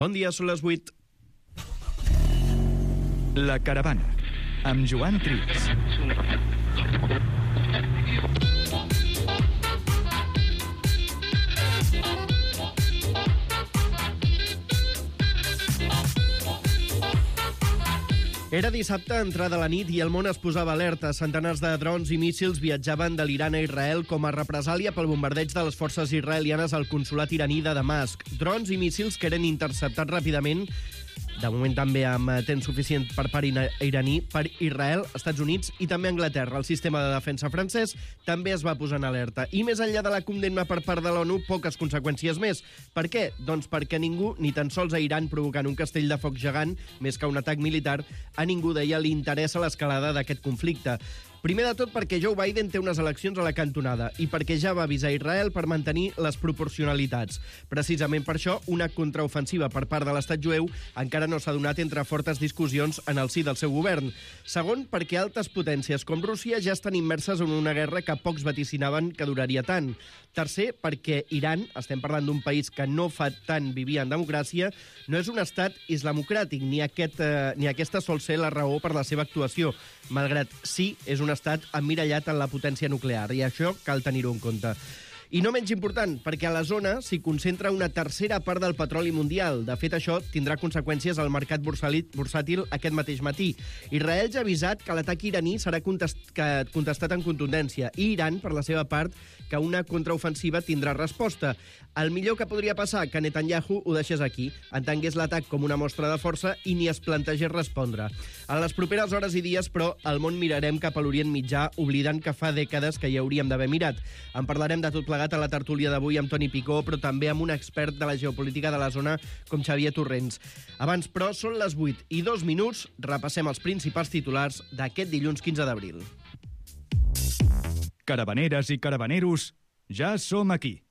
Bon dia, són les 8. La Caravana, amb Joan Trias. Era dissabte, entrada la nit, i el món es posava alerta. Centenars de drons i míssils viatjaven de l'Iran a Israel com a represàlia pel bombardeig de les forces israelianes al consolat iraní de Damasc. Drons i míssils que eren interceptats ràpidament, de moment també amb temps suficient per part iraní, per Israel, Estats Units i també Anglaterra. El sistema de defensa francès també es va posar en alerta. I més enllà de la condemna per part de l'ONU, poques conseqüències més. Per què? Doncs perquè ningú, ni tan sols a Iran provocant un castell de foc gegant, més que un atac militar, a ningú deia li interessa l'escalada d'aquest conflicte. Primer de tot perquè Joe Biden té unes eleccions a la cantonada i perquè ja va avisar Israel per mantenir les proporcionalitats. Precisament per això, una contraofensiva per part de l'estat jueu encara no s'ha donat entre fortes discussions en el si del seu govern. Segon, perquè altres potències com Rússia ja estan immerses en una guerra que pocs vaticinaven que duraria tant. Tercer, perquè Iran, estem parlant d'un país que no fa tant vivia en democràcia, no és un estat islamocràtic, ni aquesta sol ser la raó per la seva actuació, malgrat sí és un estat emmirallat en la potència nuclear, i això cal tenir-ho en compte. I no menys important, perquè a la zona s'hi concentra una tercera part del petroli mundial. De fet, això tindrà conseqüències al mercat bursàtil aquest mateix matí. Israel ja ha avisat que l'atac iraní serà contestat en contundència i Iran, per la seva part, que una contraofensiva tindrà resposta. El millor que podria passar que Netanyahu ho deixés aquí, entengués l'atac com una mostra de força i ni es plantegés respondre. En les properes hores i dies, però, al món mirarem cap a l'Orient Mitjà, oblidant que fa dècades que hi hauríem d'haver mirat. En parlarem de tot plegat a la tertúlia d'avui amb Toni Picó, però també amb un expert de la geopolítica de la zona com Xavier Torrents. Abans, però, són les 8:02. Repassem els principals titulars d'aquest dilluns 15 d'abril. Caravaneres i caravaneros, ja som aquí.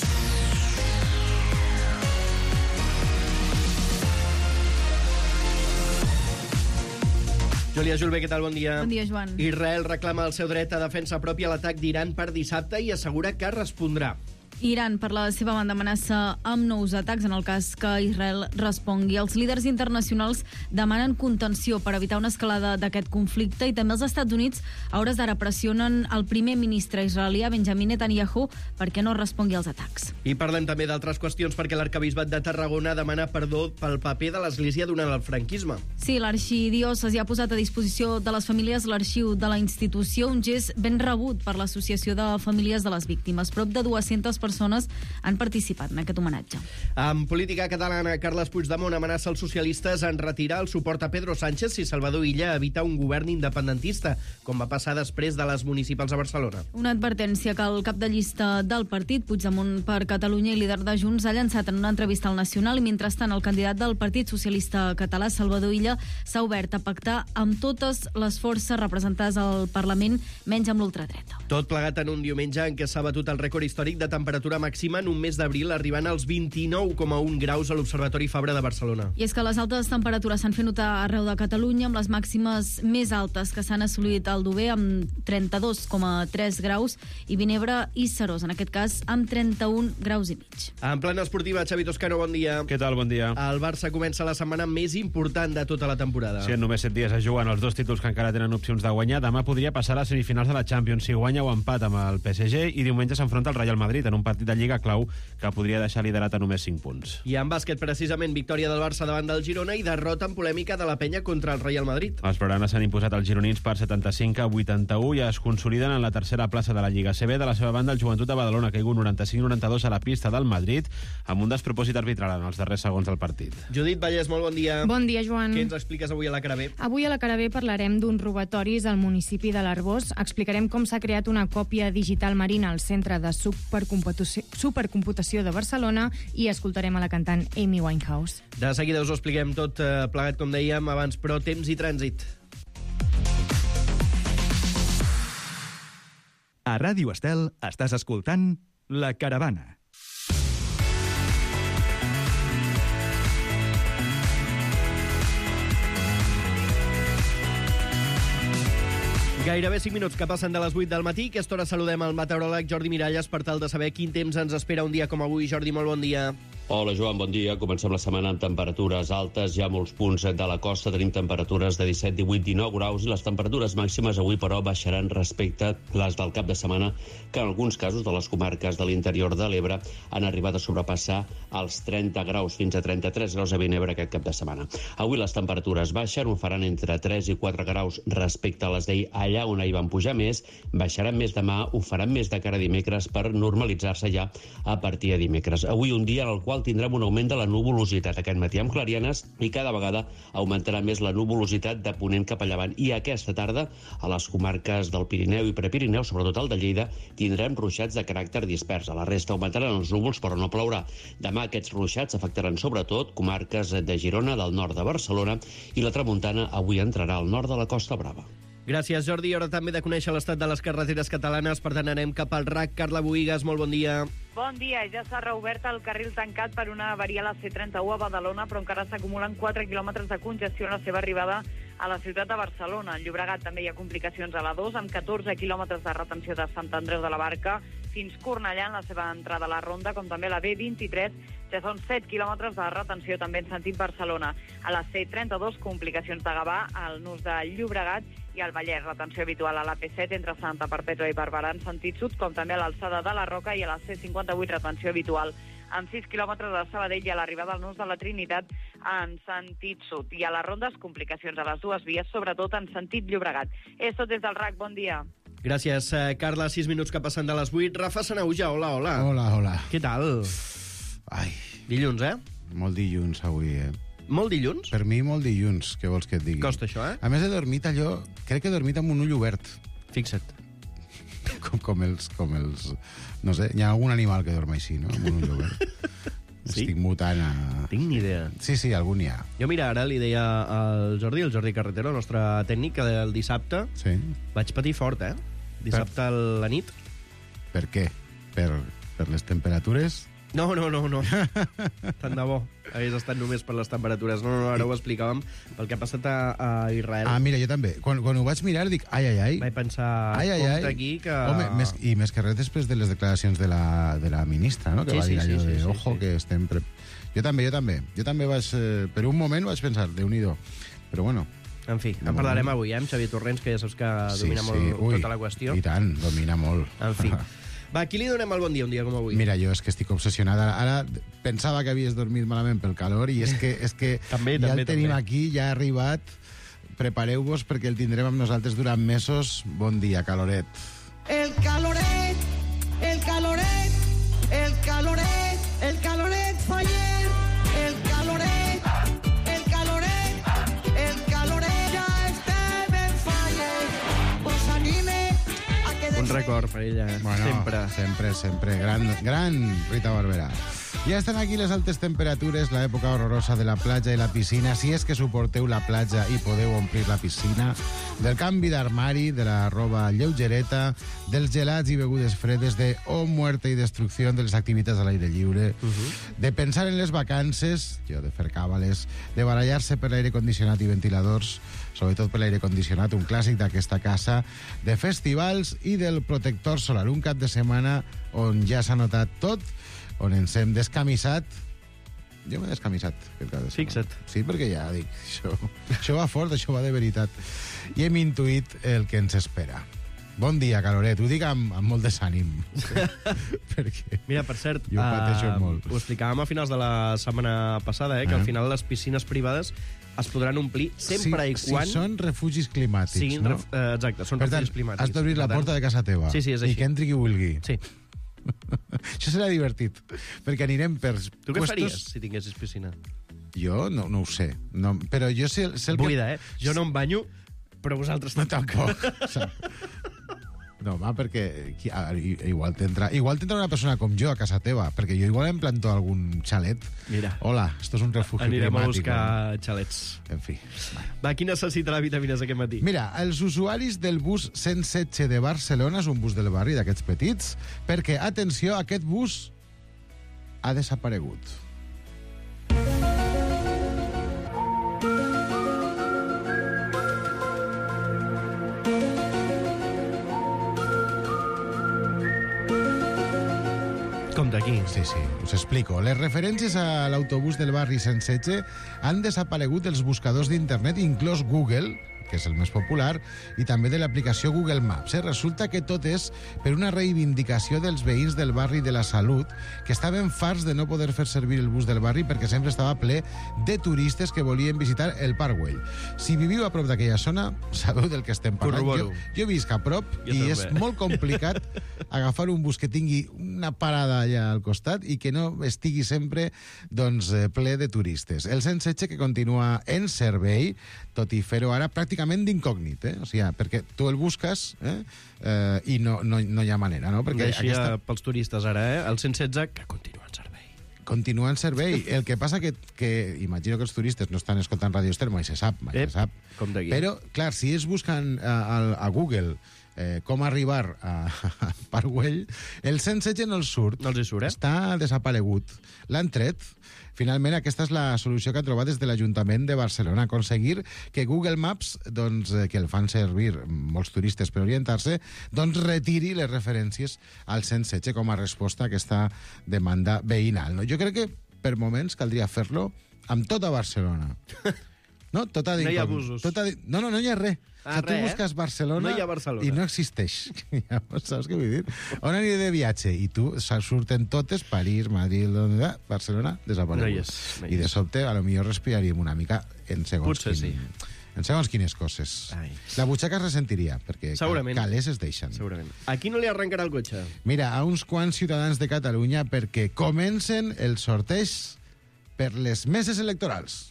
Júlia Julve, què tal? Bon dia. Bon dia, Joan. Israel reclama el seu dret a defensa pròpia a l'atac d'Iran per dissabte i assegura que respondrà. Iran, per la seva banda, amenaça amb nous atacs en el cas que Israel respongui. Els líders internacionals demanen contenció per evitar una escalada d'aquest conflicte i també els Estats Units a hores d'ara pressionen el primer ministre israelià, Benjamin Netanyahu, perquè no respongui als atacs. I parlem també d'altres qüestions perquè l'arquebisbat de Tarragona demana perdó pel paper de l'Església durant el franquisme. Sí, l'arxidiòcesi ha posat a disposició de les famílies l'arxiu de la institució, un gest ben rebut per l'Associació de Famílies de les Víctimes. Prop de 200 persones han participat en aquest homenatge. En política catalana, Carles Puigdemont amenaça els socialistes en retirar el suport a Pedro Sánchez si Salvador Illa evita un govern independentista, com va passar després de les municipals a Barcelona. Una advertència que el cap de llista del partit, Puigdemont per Catalunya i líder de Junts, ha llançat en una entrevista al Nacional i mentrestant el candidat del Partit Socialista Català, Salvador Illa, s'ha obert a pactar amb totes les forces representades al Parlament, menys amb l'ultradreta. Tot plegat en un diumenge en què s'ha batut el rècord històric de temperatura màxima en un mes d'abril, arribant als 29,1 graus a l'Observatori Fabra de Barcelona. I és que les altes temperatures s'han fet notar arreu de Catalunya, amb les màximes més altes que s'han assolit al Aldover, amb 32,3 graus, i Vinebre i Serós, en aquest cas, amb 31 graus i mig. En plana esportiva, Xavi Toscano, bon dia. Què tal? Bon dia. El Barça comença la setmana més important de tota la temporada. Sí, en només 7 dies es juguen els dos títols que encara tenen opcions de guanyar. Demà podria passar a les semifinals de la Champions si guanya o empat amb el PSG, i diumenge s'enfronta al Real Madrid en un partit de Lliga clau que podria deixar liderat a només 5 punts. I en bàsquet, precisament, victòria del Barça davant del Girona i derrota en polèmica de la Penya contra el Real Madrid. Els blaugranes s'han imposat als gironins per 75-81 i es consoliden en la tercera plaça de la Lliga CB. De la seva banda, el Joventut de Badalona ha caigut 95-92 a la pista del Madrid amb un despropòsit arbitral en els darrers segons del partit. Judit Vallès, molt bon dia. Bon dia, Joan. Què ens expliques avui a la Cara B? Avui a la Cara B parlarem d'uns robatoris al municipi de l'Arboç. Explicarem com s'ha creat una còpia digital marina al Centre de Supercomputació de Barcelona i escoltarem a la cantant Amy Winehouse. De seguida us ho expliquem tot plegat, com dèiem abans, però temps i trànsit. A Ràdio Estel estàs escoltant La Caravana. Gairebé 5 minuts que passen de les 8 del matí. Aquesta hora saludem el meteoròleg Jordi Miralles per tal de saber quin temps ens espera un dia com avui. Jordi, molt bon dia. Hola, Joan, bon dia. Comencem la setmana amb temperatures altes. Hi ha molts punts de la costa. Tenim temperatures de 17, 18, 19 graus i les temperatures màximes avui, però, baixaran respecte a les del cap de setmana, que en alguns casos de les comarques de l'interior de l'Ebre han arribat a sobrepassar els 30 graus, fins a 33 graus a Vinebre aquest cap de setmana. Avui les temperatures baixen, ho faran entre 3 i 4 graus respecte a les d'ahir. Allà on ahir van pujar més, baixaran més demà, ho faran més de cara a dimecres per normalitzar-se ja a partir de dimecres. Avui un dia en el qual tindrem un augment de la nuvolositat aquest matí amb clarianes i cada vegada augmentarà més la nuvolositat de ponent cap a llevant. I aquesta tarda, a les comarques del Pirineu i Prepirineu, sobretot el de Lleida, tindrem ruixats de caràcter dispers. A la resta augmentaran els núvols, però no plourà. Demà aquests ruixats afectaran sobretot comarques de Girona, del nord de Barcelona, i la tramuntana avui entrarà al nord de la Costa Brava. Gràcies, Jordi. Hora també de conèixer l'estat de les carreteres catalanes. Per tant, anem cap al RAC. Carla Boïgues, molt bon dia. Bon dia. Ja s'ha reobert el carril tancat per una avaria a la C31 a Badalona, però encara s'acumulen 4 quilòmetres de congestió en la seva arribada a la ciutat de Barcelona. En Llobregat també hi ha complicacions a la 2, amb 14 quilòmetres de retenció de Sant Andreu de la Barca fins Cornellà en la seva entrada a la Ronda, com també la B23, ja són 7 quilòmetres de retenció també en sentit Barcelona. A la C32, complicacions de Gavà, al nus de Llobregat, i al Vallès, retenció habitual a la P7 entre Santa Perpètua i Barberà en sentit sud, com també a l'alçada de la Roca, i a la C58, retenció habitual amb 6 quilòmetres de Sabadell i a l'arribada al nus de la Trinitat en sentit sud. I a les rondes, complicacions a les dues vies, sobretot en sentit Llobregat. És tot des del RAC, bon dia. Gràcies, Carla. 6 minuts que passen de les 8. Rafa Sanauja, hola, hola. Hola, hola. Què tal? Ai, Dilluns, molt dilluns avui, Molt dilluns? Per mi, molt dilluns, què vols que et digui? Costa això, A més, he dormit allò... Crec que he dormit amb un ull obert. Fixa't. Com els... No sé, hi ha algun animal que dorm així, no? Amb un ull obert. Sí? Estic mutant a... Tinc ni idea. Sí, algun hi ha. Jo, mira, ara li deia al Jordi, Carretero, el nostre tècnic, que el dissabte vaig patir fort, Dissabte a la nit. Per què? Per les temperatures? No. Tant de bo. Hagués estat només per les temperatures. No, ara ho explicàvem pel que ha passat a Israel. Mira, jo també. Quan ho vaig mirar, dic, ai. Vaig pensar, compte aquí que... Home, més que res després de les declaracions de la ministra, no? Que va dir allò de, ojo, que estem... Jo també. Jo també vaig... Per un moment vaig pensar, Déu-n'hi-do. Però bueno... En fi, en parlarem avui, amb Xavier Torrents, que ja saps que domina molt tota la qüestió. I tant, domina molt. En fi. Va, aquí li donem el bon dia, un dia com avui? Mira, jo és que estic obsessionada. Ara pensava que havies dormit malament pel calor i és que també, ja el tenim aquí, ja ha arribat. Prepareu-vos perquè el tindrem amb nosaltres durant mesos. Bon dia, caloret. El caloret, el caloret, el caloret, el caloret faller, el caloret, el caloret, el caloret, ja estem en faller. Us anime a que... Un record per ella, sempre. Gran Rita Barberà. Ja estan aquí les altes temperatures, l'època horrorosa de la platja i la piscina, si és que suporteu la platja i podeu omplir la piscina, del canvi d'armari, de la roba lleugereta, dels gelats i begudes fredes, de muerte i destrucció de les activitats a l'aire lliure, de pensar en les vacances, de fer càbales, de barallar-se per l'aire condicionat i ventiladors, sobretot per l'aire condicionat, un clàssic d'aquesta casa, de festivals i del protector solar. Un cap de setmana on ja s'ha notat tot, on ens hem descamissat. Jo m'he descamissat. Fixa't. Sí, perquè ja dic, això va fort, això va de veritat. I hem intuït el que ens espera. Bon dia, caloret. Ho dic amb molt desànim. Perquè mira, per cert, jo pateixo molt. Ho explicàvem a finals de la setmana passada, que al final les piscines privades es podran omplir sempre i quan... Si són refugis climàtics, no? Exacte, són refugis climàtics. Has d'obrir la porta de casa teva. Sí, és així. I que entri qui vulgui. Sí. Això serà divertit, perquè anirem per... Tu què faries si tinguessis piscina? Jo no ho sé, però jo sé el que... Buida, Jo no em banyo, però vosaltres tampoc. No, perquè igual tindrà una persona com jo a casa teva, perquè jo igual em planto algun xalet. Mira. Hola, esto es un refugio Anirem climàtic. Anirem a buscar xalets. En fi. Va, qui necessita la vitamines aquest matí? Mira, els usuaris del bus 116 de Barcelona, és un bus del barri d'aquests petits, perquè, atenció, aquest bus ha desaparegut. d'aquí. Sí, us explico. Les referències a l'autobús del barri Sensetge han desaparegut dels buscadors d'internet, inclòs Google, que és el més popular, i també de l'aplicació Google Maps. Resulta que tot és per una reivindicació dels veïns del barri de la Salut, que estaven farts de no poder fer servir el bus del barri perquè sempre estava ple de turistes que volien visitar el Parc Güell. Si viviu a prop d'aquella zona, sabeu del que estem parlant. Jo visc a prop i és molt complicat agafar un bus que tingui una parada allà al costat i que no estigui sempre ple de turistes. El 116 que continua en servei, tot i fer-ho ara pràcticament d'incògnit, o sigui, perquè tu el busques i no hi ha manera, no? Perquè Deixia pels turistes ara, el 116, que continua en servei. Continua en servei. El que passa que imagino que els turistes no estan escoltant Ràdio Ester, mai se sap. Com d'aquí. Però, clar, si ells busquen a Google com arribar a Parc Güell, el 116 no els surt. No els hi surt, Està desaparegut. L'han tret. Finalment, aquesta és la solució que han trobat des de l'Ajuntament de Barcelona, aconseguir que Google Maps, que el fan servir molts turistes per orientar-se, retiri les referències al 116 com a resposta a aquesta demanda veïnal. Jo crec que per moments caldria fer-lo amb tota Barcelona. No hi ha abusos. No hi ha res. Tu busques Barcelona i no existeix. Saps què vull dir? On aniré de viatge? I tu surten totes, París, Madrid, Barcelona, desaparegut. I de sobte, a lo millor respiraríem una mica en segons quines coses. La butxaca es ressentiria, perquè calés es deixen. Segurament. A qui no li arrencarà el cotxe? Mira, a uns quants ciutadans de Catalunya perquè comencen el sorteig per les meses electorals.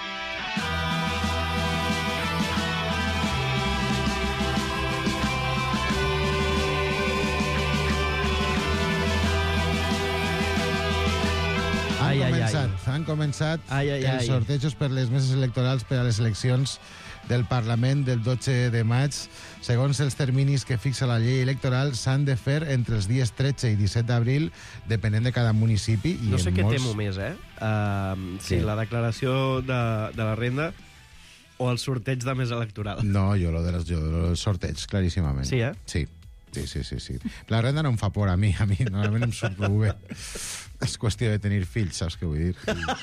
Han començat els sortejos per les meses electorals per a les eleccions del Parlament del 12 de maig. Segons els terminis que fixa la llei electoral, s'han de fer entre els dies 13 i 17 d'abril, depenent de cada municipi. No sé què temo més, si la declaració de la renda o el sorteig de mesa electoral. No, jo lo del sorteig, claríssimament. Sí, Sí. La renda no em fa por a mi normalment em surt prou bé. És qüestió de tenir fills, saps què vull dir?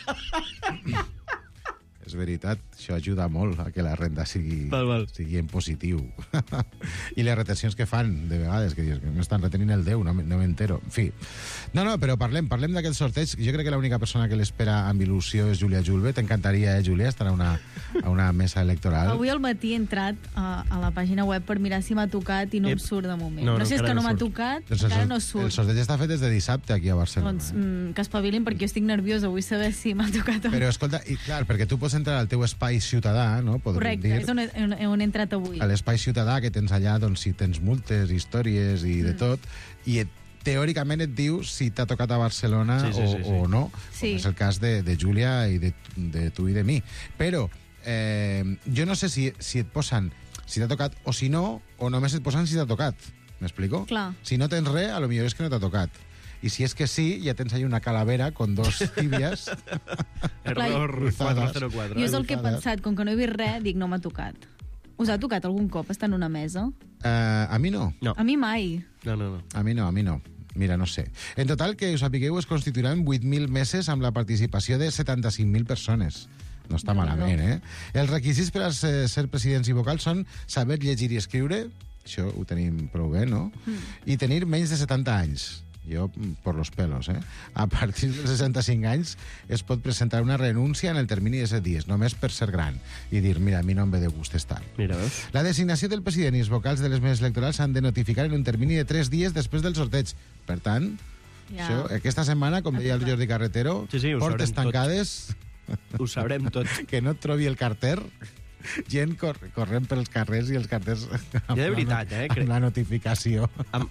És veritat, això ajuda molt a que la renda sigui en positiu. I les retencions que fan, de vegades, que m'estan retenint el 10, no m'entero. En fi. No, però parlem d'aquest sorteig. Jo crec que l'única persona que l'espera amb il·lusió és Júlia Julve. T'encantaria, Júlia, estar a una mesa electoral? Avui al matí he entrat a la pàgina web per mirar si m'ha tocat i no em surt de moment. No sé si és que no m'ha tocat, encara no surt. El sorteig està fet des de dissabte aquí a Barcelona. Doncs que espavilin, perquè jo estic nerviosa, vull saber si m'ha tocat o no. Però escolta, i clar, perquè tu pots entrar al teu espai ciutadà, no? Correcte, és on he entrat avui. A l'espai ciutadà, que tens allà, doncs, si tens multes, històries i de tot, i teòricament et diu si t'ha tocat a Barcelona o no, com és el cas de Júlia i de tu i de mi. Però jo no sé si et posen si t'ha tocat o si no, o només et posen si t'ha tocat. M'explico? Clar. Si no tens res, a lo millor és que no t'ha tocat. I si és que sí, ja tens allà una calavera con dos tíbies. Error 404. Jo és el que he pensat, com que no he vist res, dic, no m'ha tocat. Us ha tocat algun cop estar en una mesa? A mi no. A mi mai. No. A mi no. Mira, no sé. En total, que us sapigueu, es constituiran 8.000 meses amb la participació de 75.000 persones. No està malament, Els requisits per a ser presidents i vocals són saber llegir i escriure, això ho tenim prou bé, no? I tenir menys de 70 anys. Jo, por los pelos, A partir dels 65 anys es pot presentar una renúncia en el termini de 7 dies, només per ser gran, i dir, mira, a mi no em ve de gust estar. Mira, veus? La designació del president i els vocals de les meses electorals s'han de notificar en un termini de 3 dies després del sorteig. Per tant, aquesta setmana, com deia el Jordi Carretero, portes tancades... Ho sabrem tot. Que no et trobi el carter... gent corrent pels carrers i els carters... Ja de veritat, amb la notificació.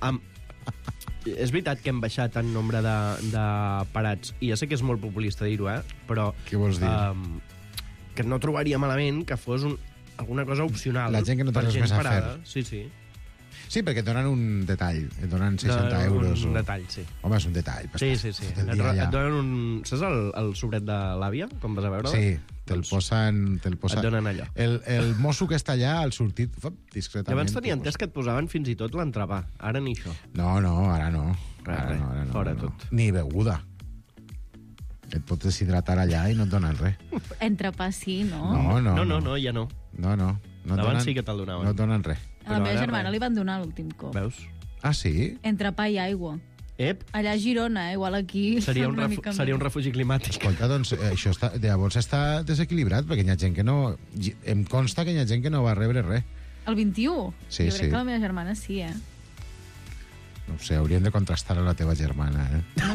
És veritat que hem baixat en nombre de parats, i ja sé que és molt populista dir-ho, però... Què vols dir? Que no trobaria malament que fos alguna cosa opcional. La gent que no té res més a fer. Sí. Sí, perquè et donen un detall, et donen 60 euros. Un detall, sí. Home, és un detall. Sí. Et donen un... Saps el sobret de l'àvia, com vas a veure? Sí, Te'l posen... Et donen allò. El mosso que està allà, al sortit, discretament... Abans tenia entès que et posaven fins i tot l'entrepà. Ara ni això. No, ara no. Res, fora tot. Ni beguda. Et pots deshidratar allà i no et donen res. Entrepà sí, no? No, ja no. No. Abans sí que te'l donaven. No et donen res. A la meva germana li van donar l'últim cop. Veus? Ah, sí? Entrepà i aigua. Allà a Girona, igual aquí... Seria un refugi climàtic. Escolta, doncs això llavors està desequilibrat, perquè hi ha gent que no... Em consta que hi ha gent que no va rebre res. El 21? Sí, jo crec que la meva germana sí, No sé, hauríem de contrastar a la teva germana,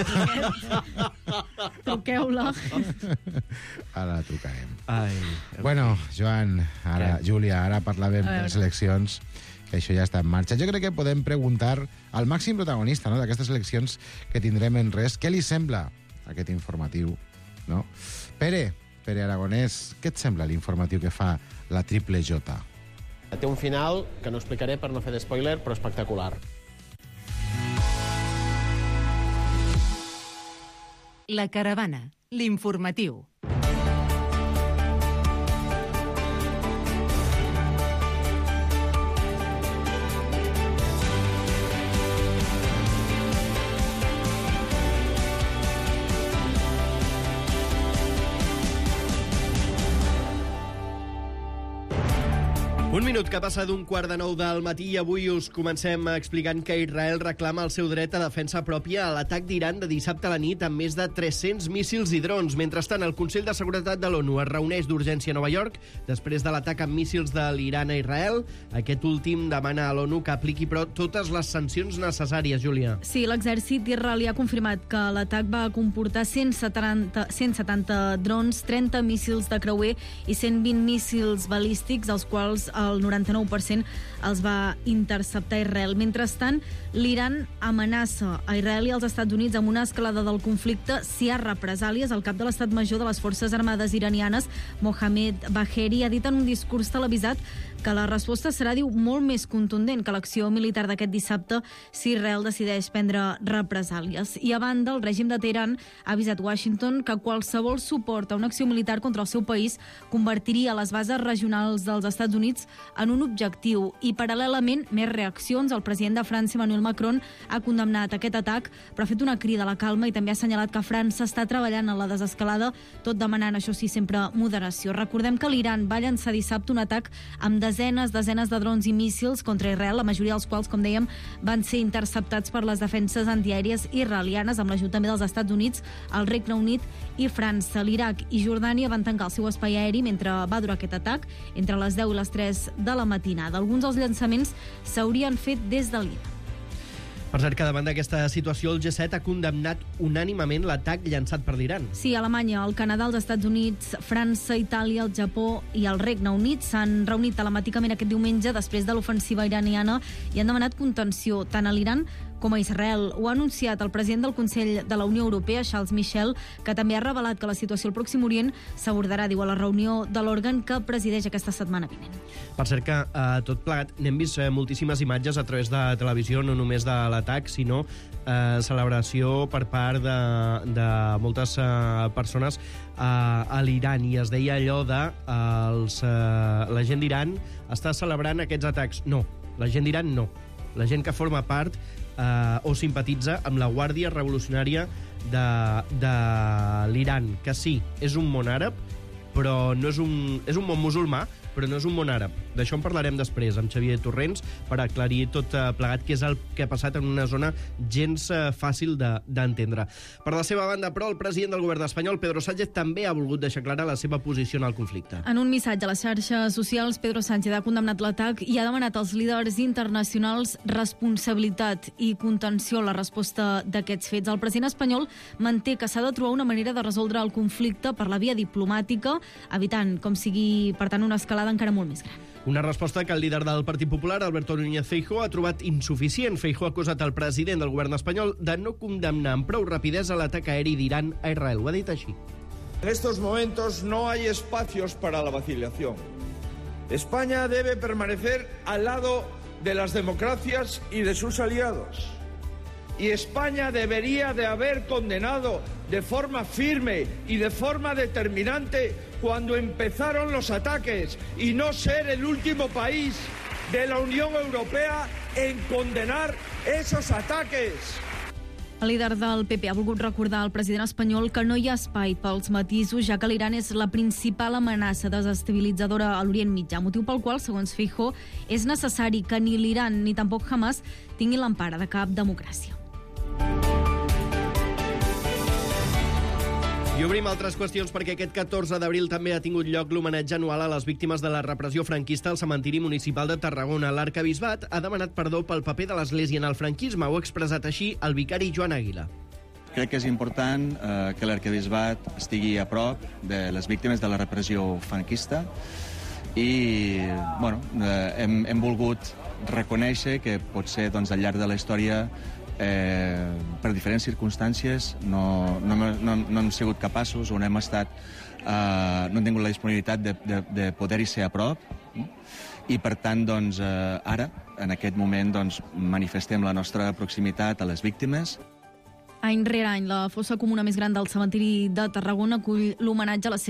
Truqueu-la. Ara la trucarem. Ai, bueno, Joan, Júlia, ara parlàvem de les eleccions, que això ja està en marxa. Jo crec que podem preguntar al màxim protagonista d'aquestes eleccions que tindrem en res, què li sembla aquest informatiu, no? Pere Aragonès, què et sembla l'informatiu que fa la Triple J? Té un final que no explicaré per no fer d'espoiler, però espectacular. La Caravana, l'informatiu. Un minut que passa d'un 8:45 del matí i avui us comencem explicant que Israel reclama el seu dret a defensa pròpia a l'atac d'Iran de dissabte a la nit amb més de 300 míssils i drons. Mentrestant, el Consell de Seguretat de l'ONU es reuneix d'urgència a Nova York després de l'atac amb míssils de l'Iran a Israel. Aquest últim demana a l'ONU que apliqui però totes les sancions necessàries, Júlia. Sí, l'exèrcit israelí ha confirmat que l'atac va comportar 170 drons, 30 míssils de creuer i 120 míssils balístics, els quals el 99% els va interceptar Israel. Mentrestant, l'Iran amenaça a Israel i als Estats Units amb una escalada del conflicte si hi ha represàlies. El cap de l'Estat Major de les Forces Armades iranianes, Mohammad Bagheri, ha dit en un discurs televisat que la resposta serà, diu, molt més contundent que l'acció militar d'aquest dissabte si Israel decideix prendre represàlies. I a banda, el règim de Teheran ha avisat Washington que qualsevol suport a una acció militar contra el seu país convertiria les bases regionals dels Estats Units en un objectiu. I paral·lelament, més reaccions. El president de França, Emmanuel Macron, ha condemnat aquest atac, però ha fet una crida a la calma i també ha assenyalat que França està treballant en la desescalada, tot demanant, això sí, sempre moderació. Recordem que l'Iran va llançar dissabte un atac amb desenes de drons i míssils contra Israel, la majoria dels quals, com dèiem, van ser interceptats per les defenses antiaèries israelianes, amb l'ajut també dels Estats Units, el Regne Unit i França. L'Iraq i Jordània van tancar el seu espai aeri mentre va durar aquest atac, entre les 10 i les 3 de la matinada. Alguns dels llançaments s'haurien fet des de l'Iran. Per cert, que davant d'aquesta situació, el G7 ha condemnat unànimement l'atac llançat per l'Iran. Sí, Alemanya, el Canadà, els Estats Units, França, Itàlia, el Japó i el Regne Unit s'han reunit telemàticament aquest diumenge després de l'ofensiva iraniana i han demanat contenció tant a l'Iran com a Israel. Ho ha anunciat el president del Consell de la Unió Europea, Charles Michel, que també ha revelat que la situació al Pròxim Orient s'abordarà, diu, a la reunió de l'òrgan que presideix aquesta setmana vinent. Per cert que tot plegat n'hem vist moltíssimes imatges a través de televisió, no només de l'atac, sinó celebració per part de moltes persones a l'Iran, i es deia allò de la gent d'Iran està celebrant aquests atacs. No, la gent d'Iran no. La gent que forma part o simpatitza amb la Guàrdia Revolucionària de l'Iran, que sí, és un món àrab, però no és un món musulmà, però no és un món àrab. D'això en parlarem després amb Xavier Torrents per aclarir tot plegat què és el que ha passat en una zona gens fàcil d'entendre. Per la seva banda, però, el president del govern espanyol, Pedro Sánchez, també ha volgut deixar clara la seva posició en el conflicte. En un missatge a les xarxes socials, Pedro Sánchez ha condemnat l'atac i ha demanat als líders internacionals responsabilitat i contenció a la resposta d'aquests fets. El president espanyol manté que s'ha de trobar una manera de resoldre el conflicte per la via diplomàtica, evitant com sigui, per tant, una escalada encara molt més gran. Una resposta que el líder del Partit Popular, Alberto Núñez Feijóo, ha trobat insuficient. Feijóo ha acusat el president del govern espanyol de no condemnar amb prou rapidesa l'atac aeri d'Iran a Israel. Ho ha dit així. En estos momentos no hay espacios para la vacilación. España debe permanecer al lado de las democracias y de sus aliados. Y España debería de haber condenado de forma firme y de forma determinante cuando empezaron los ataques y no ser el último país de la Unión Europea en condenar esos ataques. El líder del PP ha volgut recordar al president espanyol que no hi ha espai pels matisos, ja que l'Iran és la principal amenaça desestabilitzadora a l'Orient Mitjà, motiu pel qual, segons Feijóo, és necessari que ni l'Iran ni tampoc Hamas tinguin l'empara de cap democràcia. I obrim altres qüestions perquè aquest 14 d'abril també ha tingut lloc l'homenatge anual a les víctimes de la repressió franquista al cementiri municipal de Tarragona. L'Arquebisbat ha demanat perdó pel paper de l'Església en el franquisme. Ho ha expressat així el vicari Joan Àguila. Crec que és important que l'Arquebisbat estigui a prop de les víctimes de la repressió franquista i hem volgut reconèixer que potser al llarg de la història per diferents circumstàncies no hem sigut capaços o no hem tingut la disponibilitat de poder-hi ser a prop i per tant ara, en aquest moment, manifestem la nostra proximitat a les víctimes. Any rere any, la fossa comuna més gran del cementiri de Tarragona acull l'homenatge a les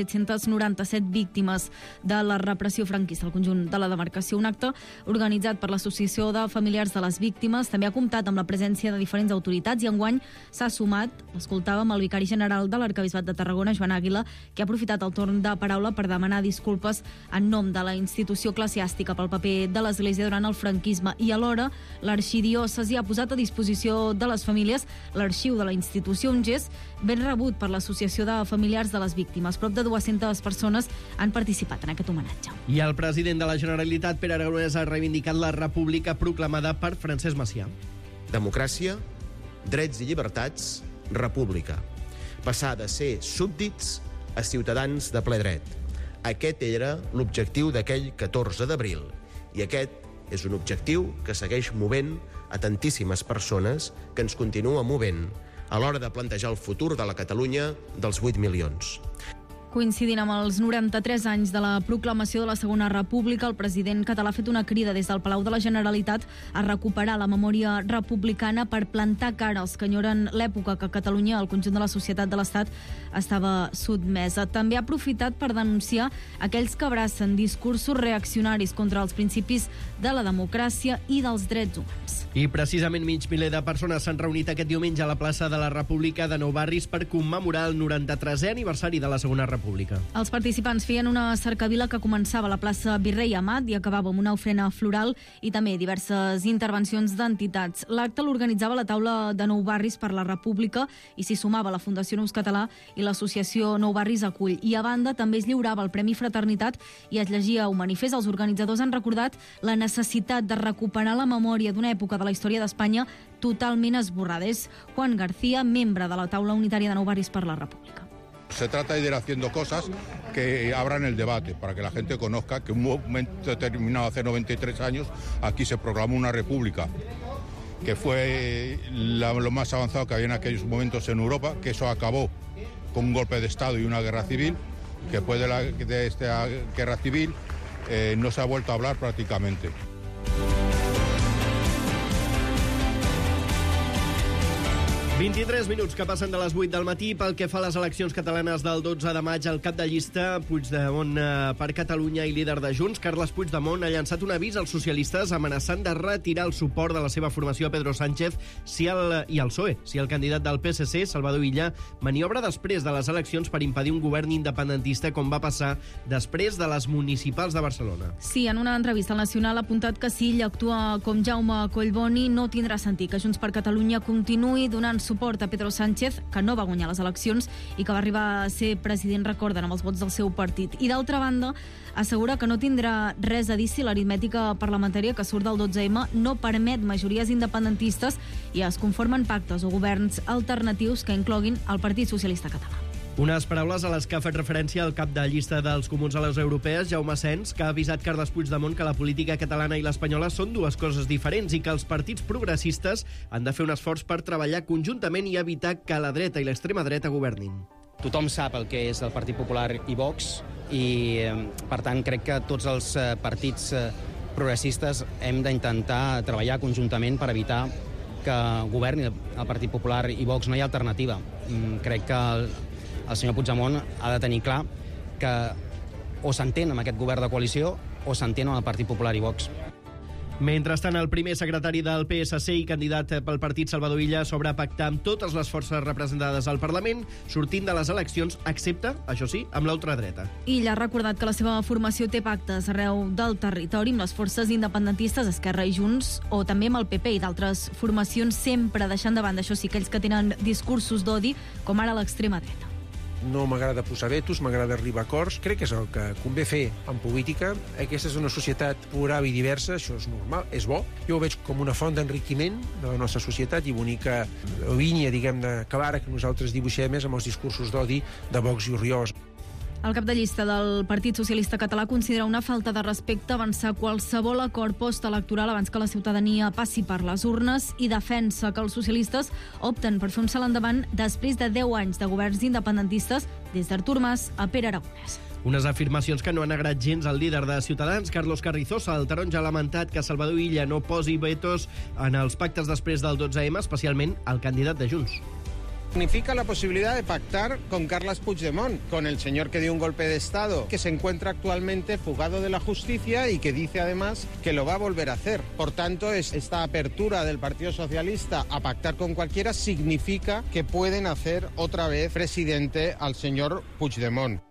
797 víctimes de la repressió franquista al conjunt de la demarcació. Un acte organitzat per l'Associació de Familiars de les Víctimes també ha comptat amb la presència de diferents autoritats i enguany s'ha sumat, l'escoltàvem, el vicari general de l'Arquebisbat de Tarragona, Joan Àguila, que ha aprofitat el torn de paraula per demanar disculpes en nom de la institució eclesiàstica pel paper de l'Església durant el franquisme i alhora l'arxidiòcesi ha posat a disposició de les famílies l'arxiu de la institució, un gest ben rebut per l'Associació de Familiars de les Víctimes. Prop de 200 persones han participat en aquest homenatge. I el president de la Generalitat, Pere Aragonès, ha reivindicat la república proclamada per Francesc Macià. Democràcia, drets i llibertats, república. Passar de ser súbdits a ciutadans de ple dret. Aquest era l'objectiu d'aquell 14 d'abril i aquest és un objectiu que segueix movent a tantíssimes persones, que ens continua movent a l'hora de plantejar el futur de la Catalunya dels 8 milions. Coincidint amb els 93 anys de la proclamació de la Segona República, el president català ha fet una crida des del Palau de la Generalitat a recuperar la memòria republicana per plantar cara als que enyoren l'època que Catalunya, el conjunt de la societat de l'Estat, estava sotmesa. També ha aprofitat per denunciar aquells que abracen discursos reaccionaris contra els principis de la democràcia i dels drets humans. I precisament mig miler de persones s'han reunit aquest diumenge a la plaça de la República de Nou Barris per commemorar el 93è aniversari de la Segona República. Els participants feien una cercavila que començava a la plaça Virrei Amat i acabava amb una ofrena floral i també diverses intervencions d'entitats. L'acte l'organitzava la taula de Nou Barris per la República i s'hi sumava la Fundació Nous Català i l'associació Nou Barris Acull. I a banda també es lliurava el Premi Fraternitat i es llegia un manifest. Els organitzadors han recordat la necessitat de recuperar la memòria d'una època de la història d'Espanya totalment esborrada. És Juan García, membre de la taula unitària de Nou Barris per la República. Se trata de ir haciendo cosas que abran el debate, para que la gente conozca que en un momento determinado, hace 93 años, aquí se proclamó una república, que fue lo más avanzado que había en aquellos momentos en Europa, que eso acabó con un golpe de Estado y una guerra civil, que después de esta guerra civil no se ha vuelto a hablar prácticamente. ...23 minuts que passen de les 8 del matí. Pel que fa a les eleccions catalanes del 12 de maig, el cap de llista Puigdemont per Catalunya i líder de Junts, Carles Puigdemont, ha llançat un avís als socialistes amenaçant de retirar el suport de la seva formació a Pedro Sánchez i al PSOE, si el candidat del PSC, Salvador Illa, maniobra després de les eleccions per impedir un govern independentista, com va passar després de les municipals de Barcelona. Sí, en una entrevista al Nacional ha apuntat que si Illa actua com Jaume Collboni no tindrà sentit que Junts per Catalunya continuï donant suport a Pedro Sánchez, que no va guanyar les eleccions i que va arribar a ser president, recorden, amb els vots del seu partit. I d'altra banda, assegura que no tindrà res a dir si l'aritmètica parlamentària que surt del 12M no permet majories independentistes i es conformen pactes o governs alternatius que incloguin el Partit Socialista Català. Unes paraules a les que ha fet referència el cap de llista dels comuns a les europees, Jaume Sens, que ha avisat Carles Puigdemont que la política catalana i l'espanyola són dues coses diferents i que els partits progressistes han de fer un esforç per treballar conjuntament i evitar que la dreta i l'extrema dreta governin. Tothom sap el que és el Partit Popular i Vox i, per tant, crec que tots els partits progressistes hem d'intentar treballar conjuntament per evitar que governi el Partit Popular i Vox. No hi ha alternativa. Crec que el senyor Puigdemont ha de tenir clar que o s'entén amb aquest govern de coalició o s'entén amb el Partit Popular i Vox. Mentrestant, el primer secretari del PSC i candidat pel partit, Salvador Illa, s'obre a pactar amb totes les forces representades al Parlament, sortint de les eleccions, excepte, això sí, amb l'ultradreta. Illa ha recordat que la seva formació té pactes arreu del territori amb les forces independentistes, Esquerra i Junts, o també amb el PP i d'altres formacions, sempre deixant de banda, això sí, aquells que tenen discursos d'odi, com ara l'extrema dreta. No m'agrada posar vetos, m'agrada arribar a acords. Crec que és el que convé fer en política. Aquesta és una societat plural i diversa, això és normal, és bo. Jo ho veig com una font d'enriquiment de la nostra societat i bonica línia, diguem, de clara que nosaltres dibuixem és amb els discursos d'odi de Vox i Oriols. El cap de llista del Partit Socialista Català considera una falta de respecte avançar qualsevol acord postelectoral abans que la ciutadania passi per les urnes i defensa que els socialistes opten per fer un salt endavant després de 10 anys de governs independentistes des d'Artur Mas a Pere Aragonès. Unes afirmacions que no han agradat gens al líder de Ciutadans, Carlos Carrizosa. El taronja ha lamentat que Salvador Illa no posi vetos en els pactes després del 12M, especialment el candidat de Junts. Significa la posibilidad de pactar con Carles Puigdemont, con el señor que dio un golpe de Estado, que se encuentra actualmente fugado de la justicia y que dice además que lo va a volver a hacer. Por tanto, esta apertura del Partido Socialista a pactar con cualquiera significa que pueden hacer otra vez presidente al señor Puigdemont.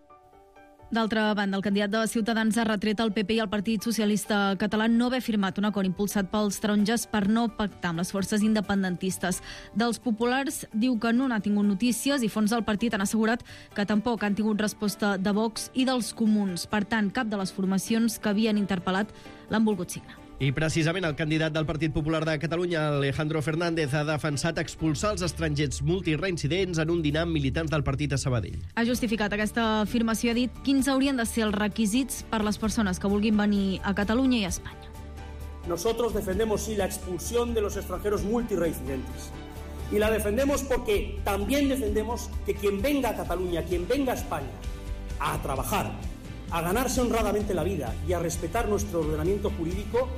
D'altra banda, el candidat de Ciutadans ha retret al PP i al Partit Socialista Català no haver firmat un acord impulsat pels taronges per no pactar amb les forces independentistes. Dels populars diu que no n'ha tingut notícies i fons del partit han assegurat que tampoc han tingut resposta de Vox i dels Comuns. Per tant, cap de les formacions que havien interpel·lat l'han volgut signar. I precisament el candidat del Partit Popular de Catalunya, Alejandro Fernández, ha defensat expulsar els estrangers multireincidents en un dinar amb militants del partit a Sabadell. Ha justificat aquesta afirmació i ha dit quins haurien de ser els requisits per les persones que vulguin venir a Catalunya i a Espanya. Nosotros defendemos sí la expulsión de los extranjeros multireincidentes. Y la defendemos porque también defendemos que quien venga a Cataluña, quien venga a España a trabajar, a ganarse honradamente la vida y a respetar nuestro ordenamiento jurídico.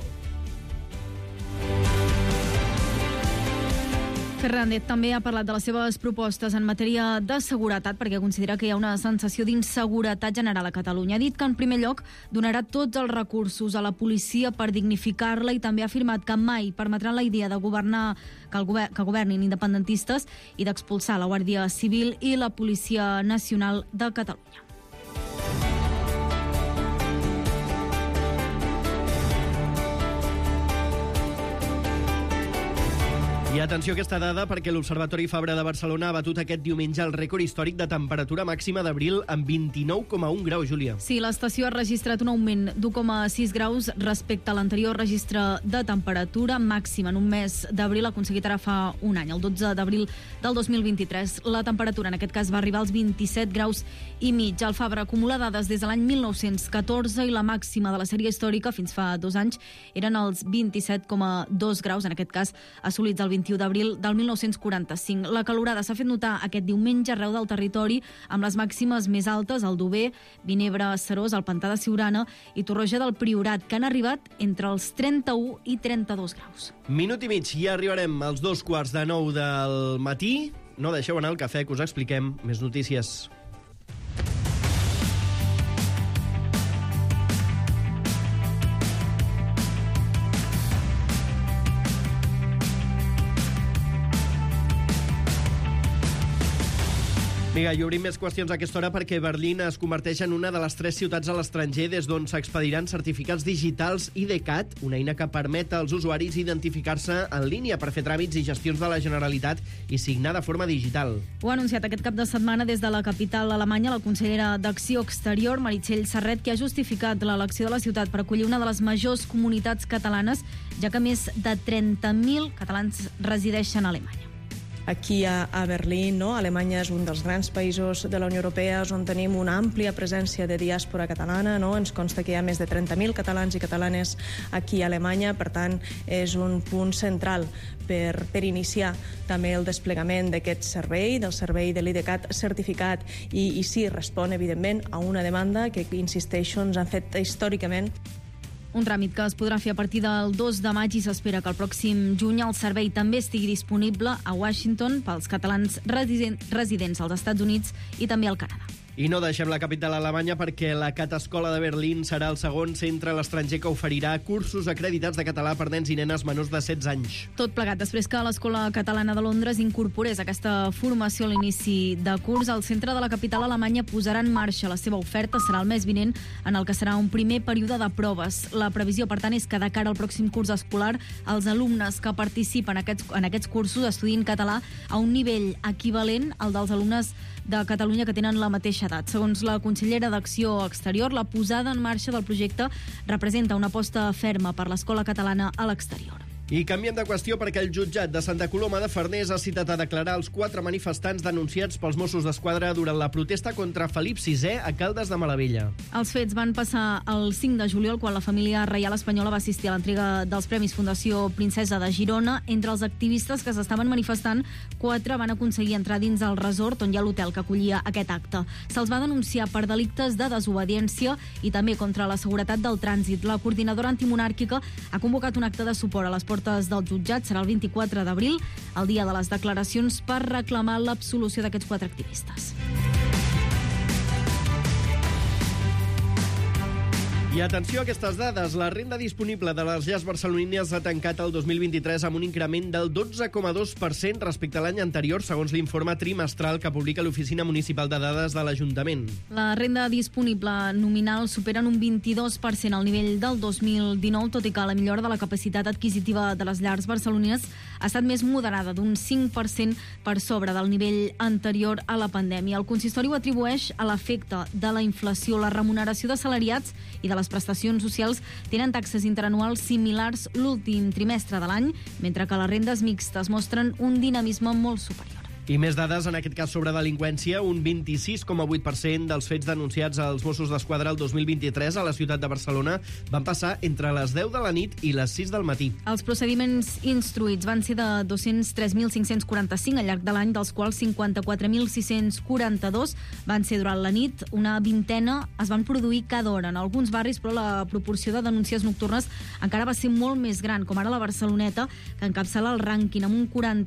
Fernández també ha parlat de les seves propostes en matèria de seguretat perquè considera que hi ha una sensació d'inseguretat general a Catalunya. Ha dit que en primer lloc donarà tots els recursos a la policia per dignificar-la i també ha afirmat que mai permetrà la idea de governar que governin independentistes i d'expulsar la Guàrdia Civil i la Policia Nacional de Catalunya. I atenció a aquesta dada perquè l'Observatori Fabra de Barcelona ha batut aquest diumenge el rècord històric de temperatura màxima d'abril amb 29,1 graus, Júlia. Sí, l'estació ha registrat un augment d'1,6 graus respecte a l'anterior registre de temperatura màxima en un mes d'abril aconseguit ara fa un any, el 12 d'abril del 2023. La temperatura en aquest cas va arribar als 27 graus i mig. El Fabra acumula dades des de l'any 1914 i la màxima de la sèrie històrica fins fa 2 anys eren els 27,2 graus, en aquest cas assolits el 21 d'abril del 1945. La calorada s'ha fet notar aquest diumenge arreu del territori amb les màximes més altes al Dober, Vinebre, Serós, el Pantà de Siurana i Torroja del Priorat, que han arribat entre els 31 i 32 graus. Minut i mig, ja arribarem als 2:45 del matí. No deixeu anar el cafè, que us expliquem més notícies. Vinga, i obrim més qüestions a aquesta hora perquè Berlín es converteix en una de les 3 ciutats a l'estranger des d'on s'expediran certificats digitals IDCAT, una eina que permet als usuaris identificar-se en línia per fer tràmits i gestions de la Generalitat i signar de forma digital. Ho ha anunciat aquest cap de setmana des de la capital alemanya la consellera d'Acció Exterior, Meritxell Serret, que ha justificat l'elecció de la ciutat per acollir una de les majors comunitats catalanes, ja que més de 30.000 catalans resideixen a Alemanya. Aquí a Berlín, no? Alemanya és un dels grans països de la Unió Europea on tenim una àmplia presència de diàspora catalana, no? Ens consta que hi ha més de 30.000 catalans i catalanes aquí a Alemanya, per tant, és un punt central per iniciar també el desplegament d'aquest servei, del servei de l'IDCAT certificat, i sí, respon, evidentment, a una demanda que, insisteixo, ens han fet històricament. Un tràmit que es podrà fer a partir del 2 de maig i s'espera que el pròxim juny el servei també estigui disponible a Washington pels catalans residents als Estats Units i també al Canadà. I no deixem la capital alemanya perquè la Cat-Escola de Berlín serà el segon centre a l'estranger que oferirà cursos acreditats de català per nens i nenes menors de 16 anys. Tot plegat després que l'Escola Catalana de Londres incorporés aquesta formació a l'inici de curs. El centre de la capital alemanya posarà en marxa la seva oferta. Serà el mes vinent, en el que serà un primer període de proves. La previsió, per tant, és que de cara al pròxim curs escolar els alumnes que participen en aquests cursos estudiïn català a un nivell equivalent al dels alumnes de Catalunya que tenen la mateixa edat. Segons la consellera d'Acció Exterior, la posada en marxa del projecte representa una aposta ferma per l'escola catalana a l'exterior. I canviem de qüestió perquè el jutjat de Santa Coloma de Farners ha citat a declarar els 4 manifestants denunciats pels Mossos d'Esquadra durant la protesta contra Felip VI a Caldes de Malavella. Els fets van passar el 5 de juliol, quan la família reial espanyola va assistir a l'entrega dels Premis Fundació Princesa de Girona. Entre els activistes que s'estaven manifestant, 4 van aconseguir entrar dins el resort on hi ha l'hotel que acollia aquest acte. Se'ls va denunciar per delictes de desobediència i també contra la seguretat del trànsit. La coordinadora antimonàrquica ha convocat un acte de suport a les portes del jutjat. Serà el 24 d'abril, el dia de les declaracions, per reclamar l'absolució d'aquests 4 activistes. I atenció a aquestes dades. La renda disponible de les llars barcelonines ha tancat el 2023 amb un increment del 12,2% respecte a l'any anterior, segons l'informe trimestral que publica l'Oficina Municipal de Dades de l'Ajuntament. La renda disponible nominal supera en un 22% al nivell del 2019, tot i que la millora de la capacitat adquisitiva de les llars barcelonines ha estat més moderada, d'un 5% per sobre del nivell anterior a la pandèmia. El consistori ho atribueix a l'efecte de la inflació. La remuneració de salariats i de les prestacions socials tenen taxes interanuals similars l'últim trimestre de l'any, mentre que les rendes mixtes mostren un dinamisme molt superior. I més dades, en aquest cas sobre delinqüència. Un 26,8% dels fets denunciats als Mossos d'Esquadra el 2023 a la ciutat de Barcelona van passar entre les 10 de la nit i les 6 del matí. Els procediments instruïts van ser de 203.545 al llarg de l'any, dels quals 54.642 van ser durant la nit. Una vintena es van produir cada hora en alguns barris, però la proporció de denúncies nocturnes encara va ser molt més gran, com ara la Barceloneta, que encapçala el rànquing amb un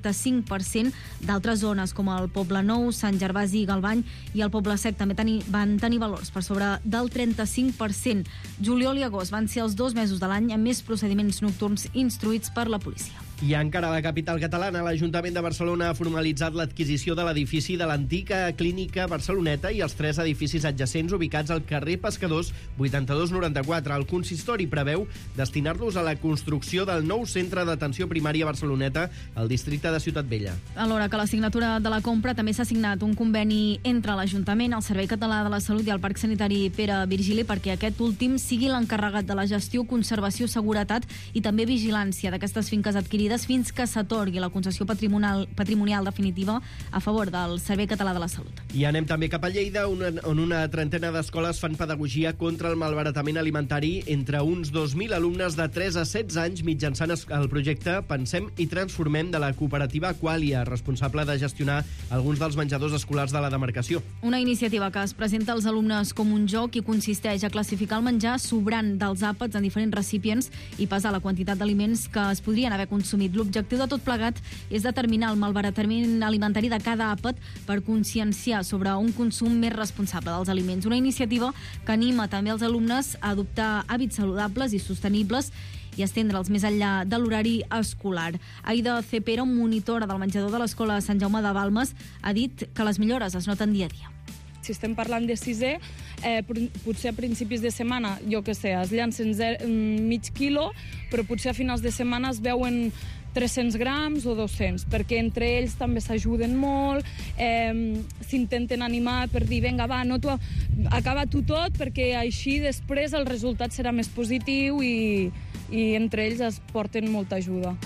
45%. D'altres zones com el Poble Nou, Sant Gervasi i Galvany i el Poble Sec també van tenir valors per sobre del 35%. Juliol i agost van ser els 2 mesos de l'any amb més procediments nocturns instruïts per la policia. I encara a la capital catalana, l'Ajuntament de Barcelona ha formalitzat l'adquisició de l'edifici de l'antiga clínica Barceloneta i els 3 edificis adjacents ubicats al carrer Pescadors 8294. El consistori preveu destinar-los a la construcció del nou centre d'atenció primària Barceloneta al districte de Ciutat Vella. Alhora que la signatura de la compra, també s'ha signat un conveni entre l'Ajuntament, el Servei Català de la Salut i el Parc Sanitari Pere Virgili perquè aquest últim sigui l'encarregat de la gestió, conservació, seguretat i també vigilància d'aquestes finques adquirides fins que s'atorgui la concessió patrimonial definitiva a favor del Servei Català de la Salut. I anem també cap a Lleida, on una trentena d'escoles fan pedagogia contra el malbaratament alimentari entre uns 2.000 alumnes de 3 a 16 anys mitjançant el projecte Pensem i Transformem de la cooperativa Qualia, responsable de gestionar alguns dels menjadors escolars de la demarcació. Una iniciativa que es presenta als alumnes com un joc i consisteix a classificar el menjar sobrant dels àpats en diferents recipients i pesar la quantitat d'aliments que es podrien haver consumit. L'objectiu de tot plegat és determinar el malbaratament alimentari de cada àpat per conscienciar sobre un consum més responsable dels aliments. Una iniciativa que anima també els alumnes a adoptar hàbits saludables i sostenibles i estendre'ls més enllà de l'horari escolar. Aida Cepera, monitora del menjador de l'escola Sant Jaume de Balmes, ha dit que les millores es noten dia a dia. Si estem parlant de sisè, potser a principis de setmana, jo què sé, es llancen mig quilo, però potser a finals de setmana es veuen 300 grams o 200, perquè entre ells també s'ajuden molt, s'intenten animar per dir, vinga, va, no acaba tu tot, perquè així després el resultat serà més positiu i entre ells es porten molta ajuda.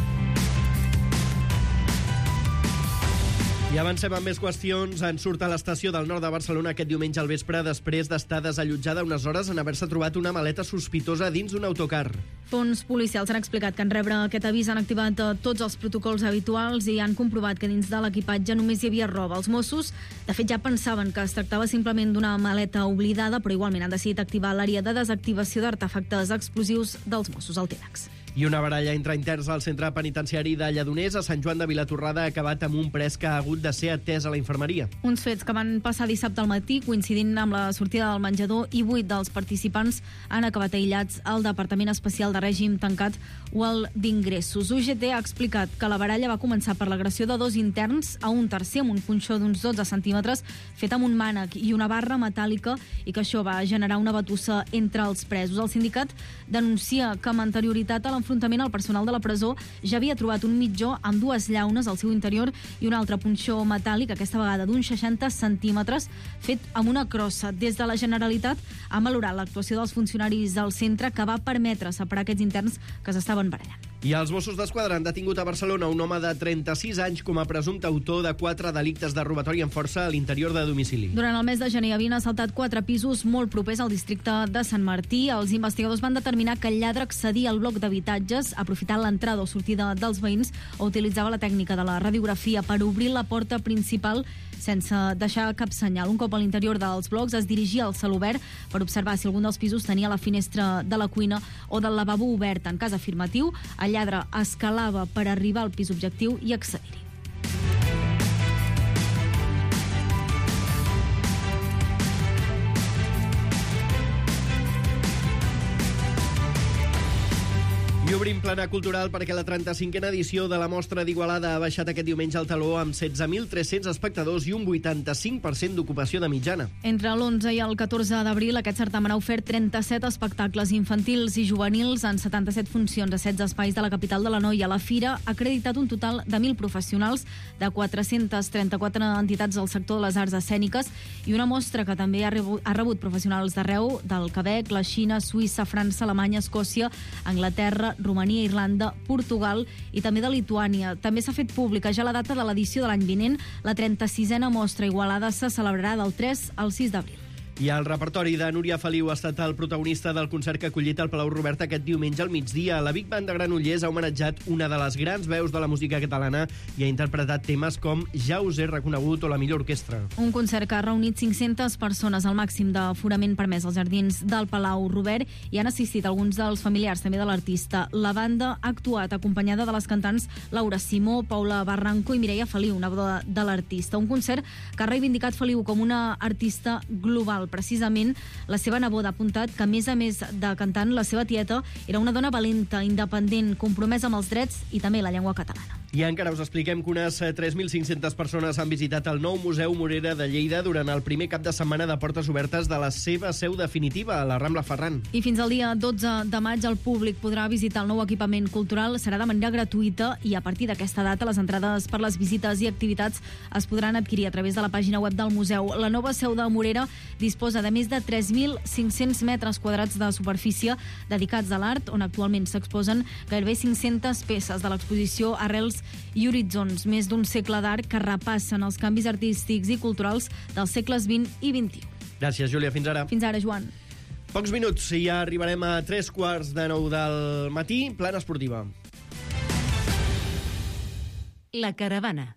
I avancem amb més qüestions. En surt a l'estació del nord de Barcelona aquest diumenge al vespre després d'estar desallotjada unes hores en haver-se trobat una maleta sospitosa dins d'un autocar. Fons policials han explicat que en rebre aquest avís han activat tots els protocols habituals i han comprovat que dins de l'equipatge només hi havia roba. Els Mossos, de fet, ja pensaven que es tractava simplement d'una maleta oblidada, però igualment han decidit activar l'àrea de desactivació d'artefactes explosius dels Mossos, el TEDx. I una baralla entre interns al centre penitenciari de Lledoners a Sant Joan de Vilatorrada ha acabat amb un pres que ha hagut de ser atès a la infermeria. Uns fets que van passar dissabte al matí, coincidint amb la sortida del menjador, i 8 dels participants han acabat aïllats al Departament Especial de Règim Tancat o al d'Ingressos. UGT ha explicat que la baralla va començar per l'agressió de 2 interns a un tercer amb un punxó d'uns 12 centímetres fet amb un mànec i una barra metàl·lica i que això va generar una batussa entre els presos. El sindicat denuncia que amb anterioritat a l'enfrontament, el personal de la presó ja havia trobat un mitjó amb 2 llaunes al seu interior i un altre punxó metàl·lic, aquesta vegada d'uns 60 centímetres, fet amb una crossa. Des de la Generalitat han valorat l'actuació dels funcionaris del centre, que va permetre separar aquests interns que s'estaven barallant. I els Mossos d'Esquadra han detingut a Barcelona un home de 36 anys com a presumpte autor de 4 delictes de robatori amb força a l'interior de domicili. Durant el mes de gener havien assaltat 4 pisos molt propers al districte de Sant Martí. Els investigadors van determinar que el lladre accedia al bloc d'habitatges, aprofitant l'entrada o sortida dels veïns, o utilitzava la tècnica de la radiografia per obrir la porta principal sense deixar cap senyal. Un cop a l'interior dels blocs es dirigia al celobert per observar si algun dels pisos tenia la finestra de la cuina o del lavabo oberta. En cas afirmatiu, el lladre escalava per arribar al pis objectiu i accedir-hi. I obrim plana cultural perquè la 35a edició de la Mostra d'Igualada ha baixat aquest diumenge al taló amb 16.300 espectadors i un 85% d'ocupació de mitjana. Entre l'11 i el 14 d'abril, aquest certamen ha ofert 37 espectacles infantils i juvenils en 77 funcions a 16 espais de la capital de l'Anoia. La fira ha acreditat un total de 1.000 professionals de 434 entitats del sector de les arts escèniques i una mostra que també ha rebut professionals d'arreu del Quebec, la Xina, Suïssa, França, Alemanya, Escòcia, Anglaterra, Romania, Irlanda, Portugal i també de Lituània. També s'ha fet pública ja la data de l'edició de l'any vinent. La 36a Mostra Igualada se celebrarà del 3 al 6 d'abril. I el repertori de Núria Feliu ha estat el protagonista del concert que ha acollit al Palau Robert aquest diumenge al migdia. La Big Band de Granollers ha homenatjat una de les grans veus de la música catalana i ha interpretat temes com Ja us he reconegut o La millor orquestra. Un concert que ha reunit 500 persones, al màxim d'aforament permès als jardins del Palau Robert, i han assistit alguns dels familiars també de l'artista. La banda ha actuat acompanyada de les cantants Laura Simó, Paula Barranco i Mireia Feliu, una boda de l'artista. Un concert que ha reivindicat Feliu com una artista global. Precisament, la seva neboda ha apuntat que, a més de cantant, la seva tieta era una dona valenta, independent, compromesa amb els drets i també la llengua catalana. I encara us expliquem que unes 3.500 persones han visitat el nou Museu Morera de Lleida durant el primer cap de setmana de portes obertes de la seva seu definitiva, a la Rambla Ferran. I fins al dia 12 de maig el públic podrà visitar el nou equipament cultural. Serà de manera gratuïta i a partir d'aquesta data les entrades per les visites i activitats es podran adquirir a través de la pàgina web del museu. La nova seu de Morera disposa de més de 3.500 metres quadrats de superfície dedicats a l'art, on actualment s'exposen gairebé 500 peces de l'exposició Arrels i Horitzons, més d'un segle d'art que repassen els canvis artístics i culturals dels segles XX i XXI. Gràcies, Júlia. Fins ara. Fins ara, Joan. Pocs minuts i ja arribarem a 3:45 del matí. Plana esportiva. La caravana.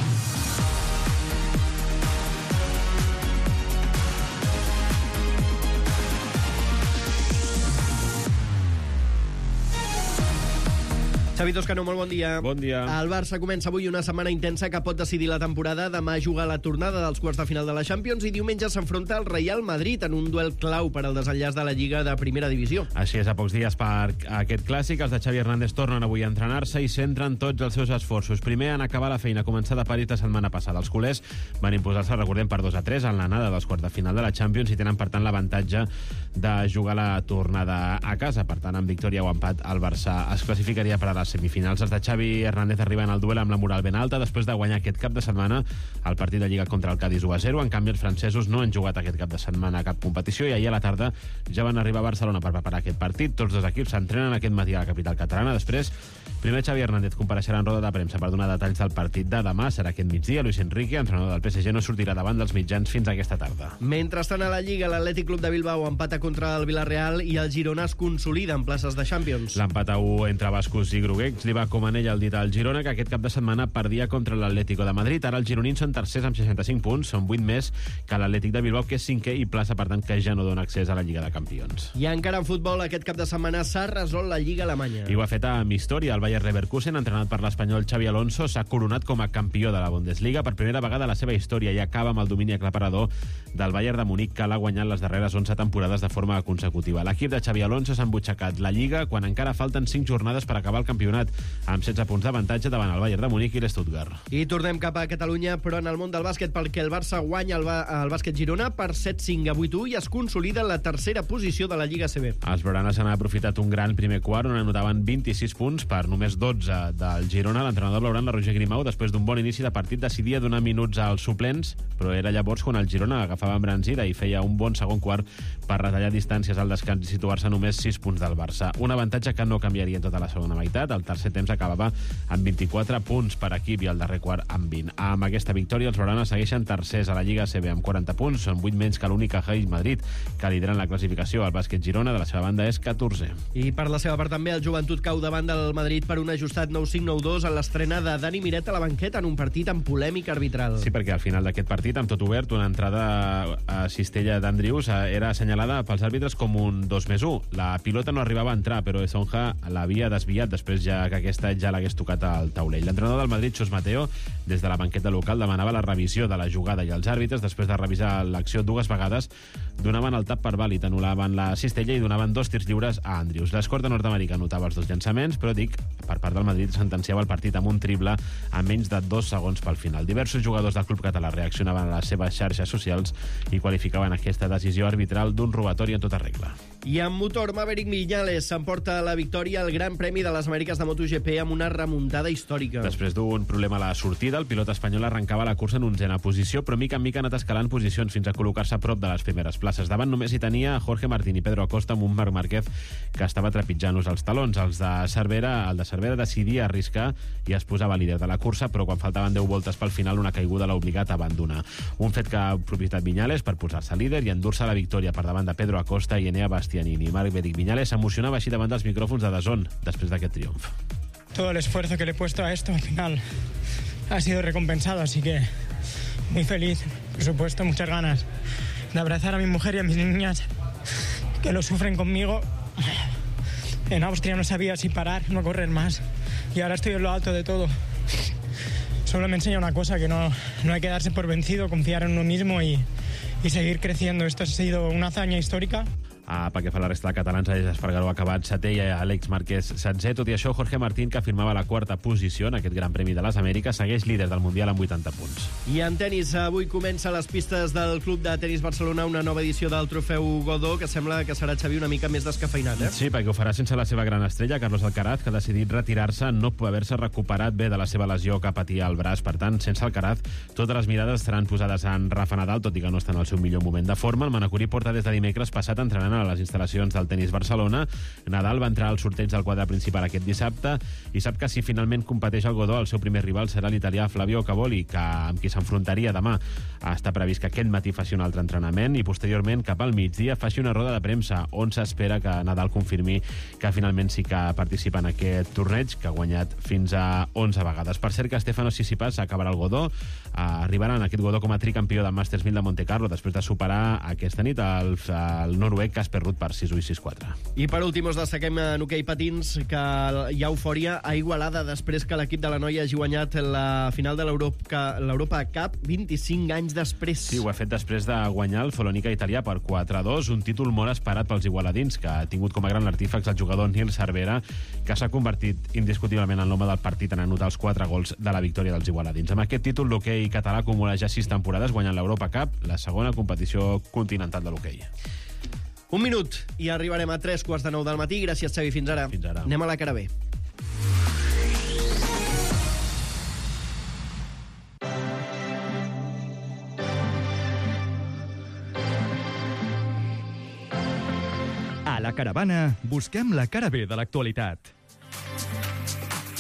Xavi Toscano, molt bon dia. Bon dia. El Barça comença avui una setmana intensa que pot decidir la temporada. Demà juga la tornada dels quarts de final de la Champions i diumenge s'enfronta al Real Madrid en un duel clau per al desenllaç de la Lliga de Primera Divisió. Així és, a pocs dies per aquest clàssic, els de Xavi Hernández tornen avui a entrenar-se i centren tots els seus esforços. Primer en acabar la feina començada a París la setmana passada. Els culers van imposar-se, recordem, per 2-3 en l'anada dels quarts de final de la Champions i tenen, per tant, l'avantatge de jugar la tornada a casa. Per tant, amb victòria o empat, el Barça es classificaria per a les semifinals. Els de Xavi Hernández arriben al duel amb la moral ben alta després de guanyar aquest cap de setmana el partit de Lliga contra el Cádiz 1-0. En canvi, els francesos no han jugat aquest cap de setmana a cap competició i ahir a la tarda ja van arribar a Barcelona per preparar aquest partit. Tots dos equips s'entrenen aquest matí a la capital catalana. Després Primer, Xavi Hernández compareixerà en roda de premsa per donar detalls del partit de demà. Serà aquest migdia. Luis Enrique, entrenador del PSG, no sortirà davant dels mitjans fins aquesta tarda. Mentrestant, a la Lliga, l'Atlètic Club de Bilbao empata contra el Villarreal i el Girona es consolida en places de Champions. L'empat a 1 entre bascos i groguecs li va com anell al dit al Girona, que aquest cap de setmana perdia contra l'Atlético de Madrid. Ara els gironins són tercers amb 65 punts, són 8 més que l'Atlètic de Bilbao, que és 5è i plaça, per tant, que ja no dona accés a la Lliga de Campions. I encara en futbol, aquest cap de setmana s'ha resolt la Lliga alemanya. I ho ha fet amb història. El Bayer Leverkusen, entrenat per l'espanyol Xavi Alonso, s'ha coronat com a campió de la Bundesliga per primera vegada a la seva història i acaba amb el domini aclaparador del Bayern de Munic, que l'ha guanyat les darreres 11 temporades de forma consecutiva. L'equip de Xavi Alonso s'ha embutxacat la Lliga quan encara falten 5 jornades per acabar el campionat, amb 16 punts d'avantatge davant el Bayern de Munic i l'Stuttgart. I tornem cap a Catalunya, però en el món del bàsquet, perquè el Barça guanya el bàsquet Girona per 7-5 a 8-1 i es consolida en la tercera posició de la Lliga ACB. Els blaugranes han aprofitat un gran primer quart on anotaven 26 punts per només 12 del Girona. L'entrenador blaugrana, Roger Grimau, després d'un bon inici de partit, decidia donar minuts als suplents, però era llavors quan el Girona agafava embranzida i feia un bon segon quart per retallar distàncies al descans i situar-se a només 6 punts del Barça. Un avantatge que no canviaria en tota la segona meitat. El tercer temps acabava amb 24 punts per equip i el darrer quart amb 20. Amb aquesta victòria, els blaugranes segueixen tercers a la Lliga ACB amb 40 punts. Són 8 menys que l'única Real Madrid, que lideren la classificació. El bàsquet Girona, de la seva banda, és 14è. I per la seva part també, el Joventut cau davant del Madrid per un ajustat 9-5-9-2 en l'estrena de Dani Miret a la banqueta en un partit amb polèmica arbitral. Sí, perquè al final d'aquest partit, amb tot obert, una entrada a cistella d'Andrius era assenyalada pels àrbitres com un 2+1. La pilota no arribava a entrar, però Esonja l'havia desviat després ja que aquesta ja l'hagués tocat al taulell. L'entrenador del Madrid, Chus Mateo, des de la banqueta local demanava la revisió de la jugada i els àrbitres, després de revisar l'acció 2 vegades, donaven el tap per vàlid, anul·laven la cistella i donaven 2 tirs lliures a Andrius. L'escorta nord-americà anotava els 2 llançaments, però per part del Madrid sentenciava el partit amb un triple a menys de 2 segons pel final. Diversos jugadors del club català reaccionaven a les seves xarxes socials i qualificaven aquesta decisió arbitral d'un robatori en tota regla. I en motor, Maverick Viñales s'emporta la victòria al Gran Premi de les Amèriques de MotoGP amb una remuntada històrica. Després d'un problema a la sortida, el pilot espanyol arrencava la cursa en 11a posició, però mica en mica ha anat escalant posicions fins a col·locar-se a prop de les primeres places. Davant només hi tenia Jorge Martín i Pedro Acosta amb un Marc Márquez que estava trepitjant-los els talons. El de Cervera decidia arriscar i es posava líder de la cursa, però quan faltaven 10 voltes pel final, una caiguda l'ha obligat a abandonar. Un fet que ha aprofitat Viñales per posar-se líder i endur-se la victòria per davant de Pedro Acosta i Enea Bastianini. Maverick Viñales s'emocionava així davant dels micròfons de DAZN després d'aquest triomf. Todo el esfuerzo que le he puesto a esto al final ha sido recompensado, así que muy feliz, por supuesto, muchas ganas de abrazar a mi mujer y a mis niñas que lo sufren conmigo. En Austria no sabía si parar, no correr más, y ahora estoy en lo alto de todo. Solo me enseña una cosa, que no hay que darse por vencido, confiar en uno mismo y seguir creciendo. Esto ha sido una hazaña histórica. Pel que fa a la resta de catalans, Aleix Espargaró ha acabat setè i Àlex Márquez setzè. Tot i això, Jorge Martín, que afirmava la quarta posició en aquest Gran Premi de les Amèriques, segueix líder del Mundial amb 80 punts. I en tenis, avui comença a les pistes del Club de Tenis Barcelona una nova edició del Trofeu Godó, que sembla que serà, Xavi, una mica més descafeinat, eh? Sí, perquè ho farà sense la seva gran estrella, Carlos Alcaraz, que ha decidit retirar-se en no haver-se recuperat bé de la seva lesió que patia al braç. Per tant, sense Alcaraz, totes les mirades seran posades en Rafa Nadal, tot i que no està en el seu millor moment de forma. El manacorí porta des de dimecres passat entrenant a les instal·lacions del Tenis Barcelona. Nadal va entrar al sorteig del quadre principal aquest dissabte i sap que si finalment competeix al Godó, el seu primer rival serà l'italià Flavio Cavoli, amb qui s'enfrontaria demà. Està previst que aquest matí faci un altre entrenament i posteriorment, cap al migdia, faci una roda de premsa on s'espera que Nadal confirmi que finalment sí que participa en aquest torneig, que ha guanyat fins a 11 vegades. Per cert que Stefano Tsitsipas acabarà el Godó, arribarà en aquest Godó com a tricampió del Masters 1000 de Monte Carlo després de superar aquesta nit el noruec Casper Ruud per 6-1 i 6-4. I per últim us destaquem en hoquei patins que hi ha eufòria a Igualada després que l'equip de la noia hagi guanyat la final de l'Europa Cup 25 anys després. Sí, ho ha fet després de guanyar el Folònica italià per 4-2, un títol molt esperat pels igualadins, que ha tingut com a gran artífex el jugador Nil Cervera, que s'ha convertit indiscutiblement en l'home del partit en anotar els 4 gols de la victòria dels igualadins. Amb aquest títol, l'hoquei català acumula ja 6 temporades guanyant l'Europa Cup, la segona competició continental de l'hoquei. Un minut i arribarem a 3:15 del matí. Gràcies, Xavi. Fins ara. Fins ara. Anem a la cara B. A la caravana busquem la cara B de l'actualitat.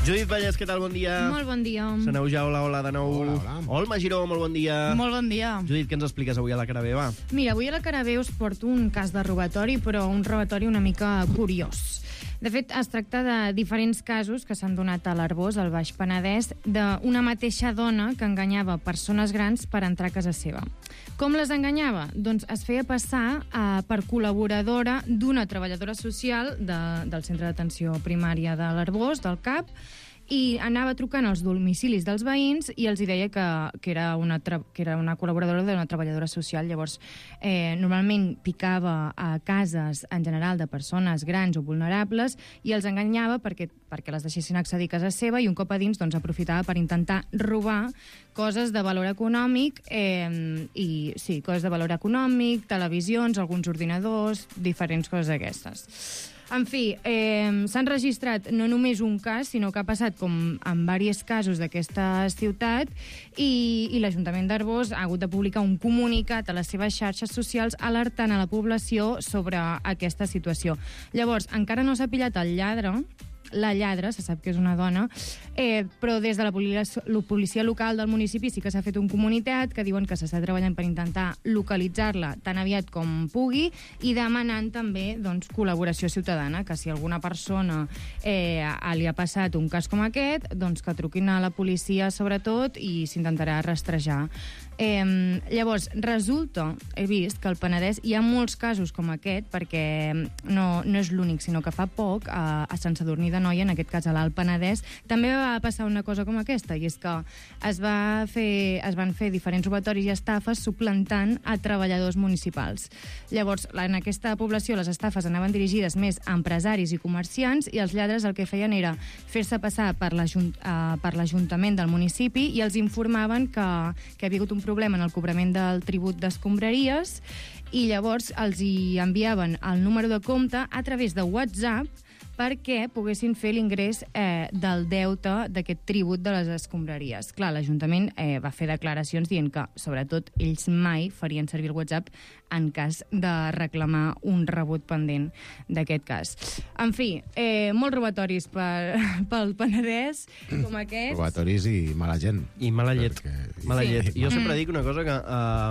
Judit Vallès, què tal? Bon dia. Molt bon dia. Saneuja, hola de nou. Hola. Olma Giró, molt bon dia. Molt bon dia. Judit, què ens expliques avui a la cara B, va? Mira, avui a la cara B us porto un cas de robatori, però un robatori una mica curiós. De fet, es tracta de diferents casos que s'han donat a l'Arboç, al Baix Penedès, d'una mateixa dona que enganyava persones grans per entrar a casa seva. Com les enganyava? Doncs es feia passar per col·laboradora d'una treballadora social del Centre d'Atenció Primària de l'Arboç, del CAP, i anava trucant als domicilis dels veïns i els deia que era una col·laboradora d'una treballadora social. Llavors, normalment picava a cases, en general, de persones grans o vulnerables i els enganyava perquè les deixessin accedir a casa seva i un cop a dins doncs, aprofitava per intentar robar coses de valor econòmic, coses de valor econòmic, televisions, alguns ordinadors, diferents coses d'aquestes. En fi, s'han registrat no només un cas, sinó que ha passat com en diversos casos d'aquesta ciutat i l'Ajuntament d'Arboç ha hagut de publicar un comunicat a les seves xarxes socials alertant a la població sobre aquesta situació. Llavors, encara no s'ha pillat el lladre, la lladra, se sap que és una dona, però des de la policia local del municipi sí que s'ha fet un comunicat que diuen que s'està treballant per intentar localitzar-la tan aviat com pugui i demanant també doncs, col·laboració ciutadana, que si alguna persona li ha passat un cas com aquest, doncs que truquin a la policia sobretot i s'intentarà rastrejar. Llavors, resulta, he vist que al Penedès hi ha molts casos com aquest, perquè no és l'únic, sinó que fa poc a Sant Sadurní d'Anoia, en aquest cas a l'Alt Penedès, també va passar una cosa com aquesta, i és que es van fer diferents robatoris i estafes suplantant a treballadors municipals. Llavors, en aquesta població les estafes anaven dirigides més a empresaris i comerciants i els lladres el que feien era fer-se passar per l'Ajuntament del municipi i els informaven que havia hagut un problema en el cobrament del tribut d'escombraries i llavors els hi enviaven el número de compte a través de WhatsApp perquè poguessin fer l'ingrés del deute d'aquest tribut de les escombraries. Clar, l'Ajuntament va fer declaracions dient que, sobretot, ells mai farien servir el WhatsApp en cas de reclamar un rebut pendent d'aquest cas. En fi, molts robatoris pel Penedès, com aquests. Robatoris i mala gent. I mala llet. Mala llet. Jo sempre dic una cosa que...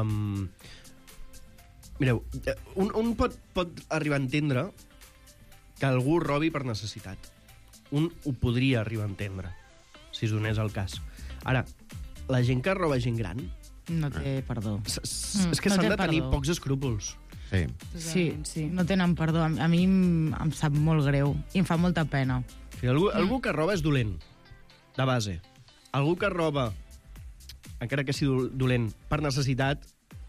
Mireu, un pot arribar a entendre que algú robi per necessitat. Un ho podria arribar a entendre, si es donés el cas. Ara, la gent que roba gent gran... No té perdó. És que s'han de tenir pocs escrúpols. Sí, no tenen perdó. A mi em sap molt greu i em fa molta pena. Sí, algú que roba és dolent, de base. Algú que roba, encara que sigui dolent, per necessitat,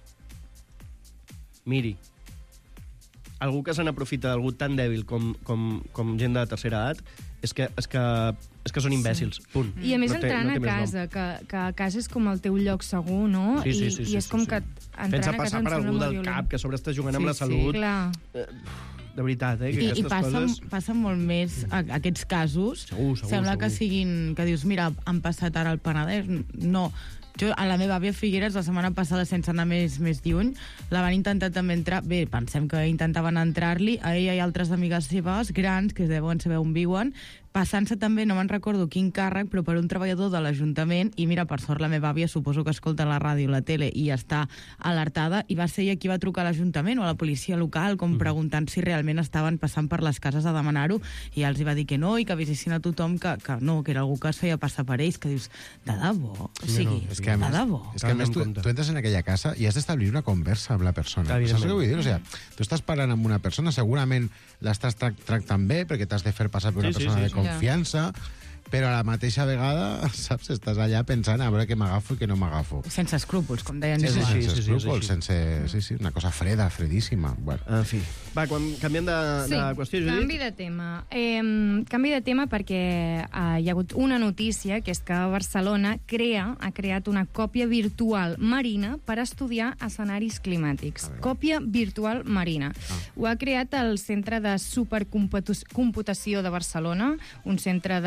miri, algú que se n'aprofita d'algú tan dèbil com gent de tercera edat és que són imbècils, punt. I a més entrant a casa, que a casa és com el teu lloc segur, no? Sí. I és com que pensa passar per algú del cap, que a sobre està jugant amb la salut. De veritat, que aquestes coses... I passen molt més aquests casos. Segur. Sembla que siguin... Que dius, mira, han passat ara al Penedès. No. Jo, a la meva àvia Figueres, la setmana passada, sense anar més lluny, la van intentar també entrar... Bé, pensem que intentaven entrar-li a ella i altres amigues seves, grans, que deuen saber on viuen, passant-se també, no me'n recordo quin càrrec, però per un treballador de l'Ajuntament, i mira, per sort la meva àvia suposo que escolta la ràdio, la tele, i està alertada, i va ser ella qui va trucar a l'Ajuntament o a la policia local, com preguntant si realment estaven passant per les cases a demanar-ho, i els hi va dir que no, i que avisessin a tothom que no, que era algú que es feia passar per ells, que dius, de debò? O sigui, de debò? És que a més tu entres en aquella casa i has d'establir una conversa amb la persona. Saps què vull dir? O sigui, tu estàs parlant amb una persona, segurament l'estàs tractant bé perquè t'has de fer passar per una persona de confiança, però a la mateixa vegada, saps, estàs allà pensant a veure què m'agafo i què no m'agafo. Sense escrúpols, com deien. Sense escrúpols, sense una cosa fredíssima. Bueno. En fi. Va, canviem de qüestió, Judit. Canvi de tema perquè hi ha hagut una notícia, que és que Barcelona ha creat una còpia virtual marina per estudiar escenaris climàtics. Còpia virtual marina. Ho ha creat el Centre de Supercomputació de Barcelona, un centre de recerca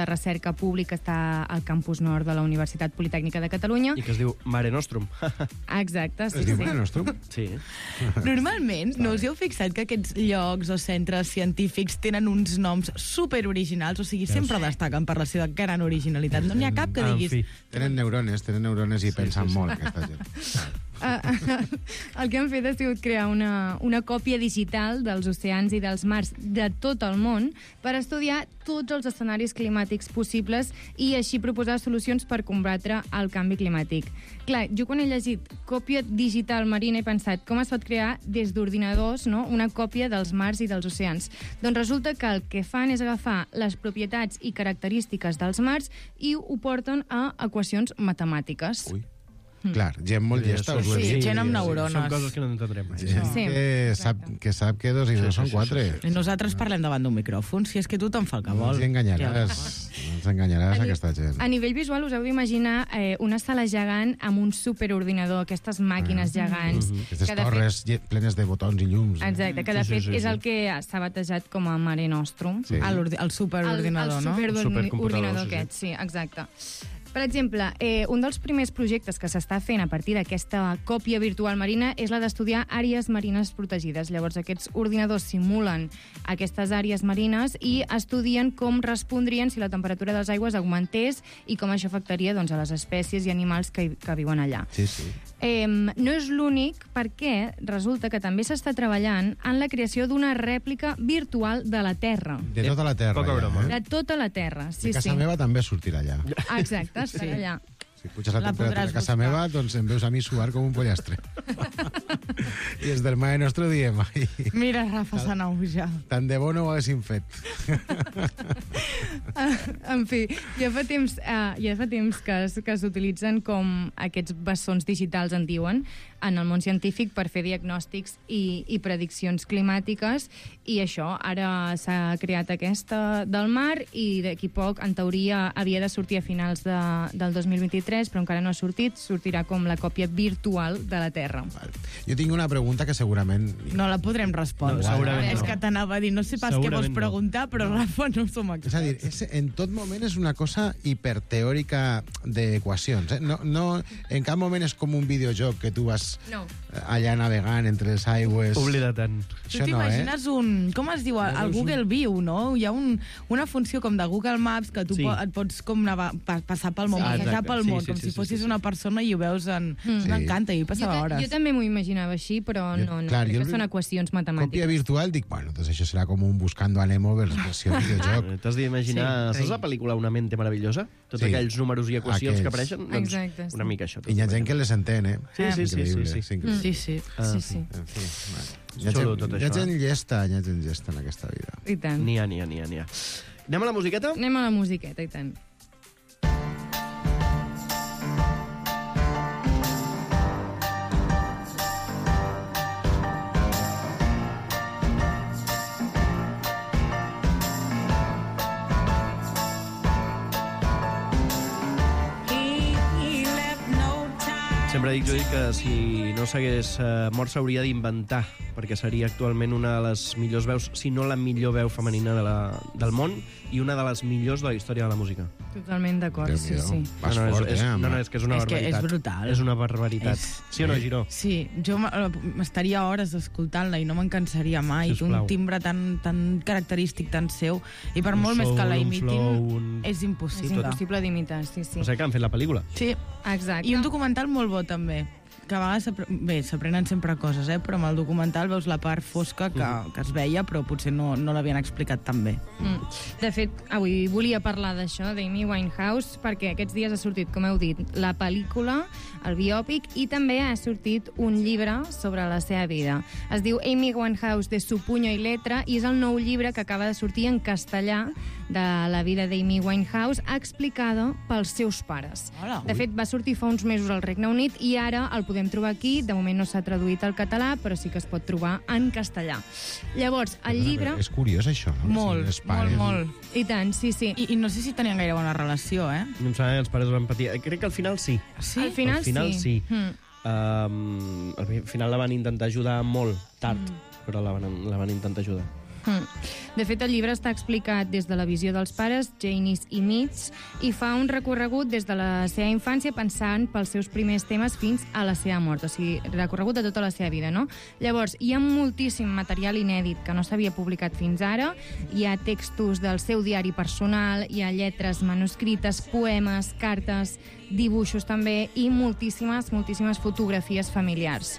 científica públic que està al campus nord de la Universitat Politècnica de Catalunya. I que es diu Mare Nostrum. Exacte, sí. Es diu Mare Nostrum? Sí. Normalment, no us heu fixat que aquests llocs o centres científics tenen uns noms superoriginals, o sigui, sempre destaquen per la seva gran originalitat. No n'hi ha cap que diguis... Tenen neurones i pensen molt, aquesta gent. El que han fet ha sigut crear una còpia digital dels oceans i dels mars de tot el món per estudiar tots els escenaris climàtics possibles i així proposar solucions per combatre el canvi climàtic. Clar, jo quan he llegit còpia digital marina he pensat com es pot crear des d'ordinadors, no?, una còpia dels mars i dels oceans. Doncs resulta que el que fan és agafar les propietats i característiques dels mars i ho porten a equacions matemàtiques. Ui. Clar, gent molt llesta. Sí, gent amb neurones. Són coses que no entendrem mai. Gent que sap que 2 i 2 són 4. I nosaltres parlem davant d'un micròfon, si és que tothom fa el que vol. No ens enganyaràs aquesta gent. A nivell visual us heu d'imaginar una sala gegant amb un superordinador, aquestes màquines gegants. Aquestes torres plenes de botons i llums. Exacte, que de fet és el que s'ha batejat com a Mare Nostrum. El superordinador, no? El superordinador aquest, sí, exacte. Per exemple, un dels primers projectes que s'està fent a partir d'aquesta còpia virtual marina és la d'estudiar àrees marines protegides. Llavors, aquests ordinadors simulen aquestes àrees marines i estudien com respondrien si la temperatura de les aigües augmentés i com això afectaria doncs, a les espècies i animals que viuen allà. Sí, sí. No és l'únic, perquè resulta que també s'està treballant en la creació d'una rèplica virtual de la Terra. De tota la Terra. Poca broma. De tota la Terra, sí, sí. De casa meva també sortirà allà. Exacte, estarà allà. Si puges la temperatura a casa meva, doncs em veus a mi suar com un pollastre. I és del Mare Nostrum diem... Mira, Rafa Sanauja. Tant de bo no ho haguéssim fet. En fi, ja fa temps que s'utilitzen com aquests bessons digitals en diuen en el món científic per fer diagnòstics i prediccions climàtiques, i això, ara s'ha creat aquesta del mar i d'aquí poc, en teoria, havia de sortir a finals del 2023, però encara no ha sortit, sortirà com la còpia virtual de la Terra. Jo tinc una pregunta que segurament... No la podrem respondre. No, segurament és que t'anava a dir, no sé pas què vols preguntar, però Rafa, no som aquí. És a dir, en tot moment és una cosa hiperteòrica d'equacions. No, en cap moment és com un videojoc que tu vas allà navegant entre les aigües. Oblida-te'n. Tu t'imagines com es diu? El Google View, no? Hi ha una funció com de Google Maps que tu et pots com passar pel món, passejar pel món, com si fossis una persona i ho veus en... M'encanta, i passava hores. Jo també m'ho imaginava així, però no, crec que són equacions matemàtiques. Còpia virtual, dic, bueno, doncs això serà com un Buscando a Nemo versió videojoc. T'has d'imaginar... Saps la pel·lícula Una mente maravillosa? Tots aquells números i equacions que apareixen? Exacte. Una mica això. I hi ha gent que les entén, eh? Sí. Hi ha gent llesta en aquesta vida. I tant. N'hi ha. Anem a la musiqueta? Anem a la musiqueta, i tant. Sempre dic, Judit, que si no s'hagués mort s'hauria d'inventar, perquè seria actualment una de les millors veus, si no la millor veu femenina del món, i una de les millors de la història de la música. Totalment d'acord, sí. Vas fort, és que és una barbaritat. És brutal. És una barbaritat. Sí o no, Giró? Sí, jo estaria hores escoltant-la i no me'n cansaria mai. Un timbre tan característic, tan seu, i per molt més que la imitin, és impossible. És impossible d'imitar, sí. O sigui que han fet la pel·lícula. Sí, exacte. I un documental molt bo, també, que a vegades s'aprenen sempre coses, però amb el documental veus la part fosca que es veia, però potser no l'havien explicat tan bé. De fet, avui volia parlar d'això, d'Amy Winehouse, perquè aquests dies ha sortit, com heu dit, la pel·lícula, el biòpic, i també ha sortit un llibre sobre la seva vida. Es diu Amy Winehouse de su puño y letra, i és el nou llibre que acaba de sortir en castellà de la vida d'Amy Winehouse, explicada pels seus pares. De fet, va sortir fa uns mesos al Regne Unit i ara el podem trobar aquí. De moment no s'ha traduït al català, però sí que es pot trobar en castellà. Llavors, el llibre... És curiós, això, no? Molt. I tant, sí. I no sé si tenien gaire bona relació, No em sembla que els pares van patir. Crec que al final sí. Sí? Al final sí. Al final la van intentar ajudar molt tard, però la van intentar ajudar. De fet, el llibre està explicat des de la visió dels pares, Janice i Mitch, i fa un recorregut des de la seva infància pensant pels seus primers temes fins a la seva mort, o sigui, recorregut de tota la seva vida, no? Llavors, hi ha moltíssim material inèdit que no s'havia publicat fins ara, hi ha textos del seu diari personal, hi ha lletres manuscrites, poemes, cartes, dibuixos també, i moltíssimes fotografies familiars.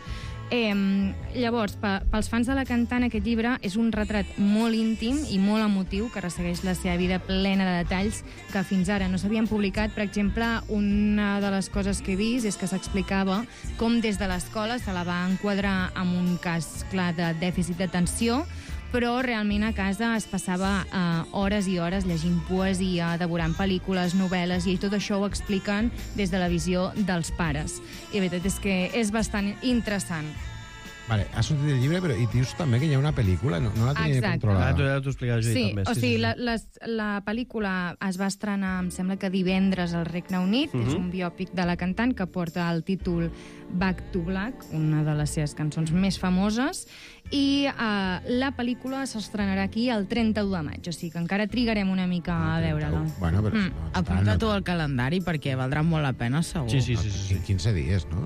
Llavors, pels fans de la cantant, aquest llibre és un retrat molt íntim i molt emotiu que ressegueix la seva vida plena de detalls que fins ara no s'havien publicat. Per exemple, una de les coses que he vist és que s'explicava com des de l'escola se la va enquadrar amb un cas clar de dèficit d'atenció, però realment a casa es passava hores i hores llegint poesia, devorant pel·lícules, novel·les, i tot això ho expliquen des de la visió dels pares. I la veritat és que és bastant interessant. Vale, ha sortit el llibre, però i dius també que hi ha una pel·lícula, no la tenia controlada. T'ho explicaràs, Judit, també. O sigui, la pel·lícula es va estrenar, em sembla que divendres al Regne Unit, és un biòpic de la cantant que porta el títol Back to Black, una de les seves cançons més famoses, i la pel·lícula s'estrenarà aquí el 31 de maig, o sigui que encara trigarem una mica a veure-la. Bueno, però... Apunta-t'ho al calendari perquè valdrà molt la pena, segur. Sí. 15 dies, no?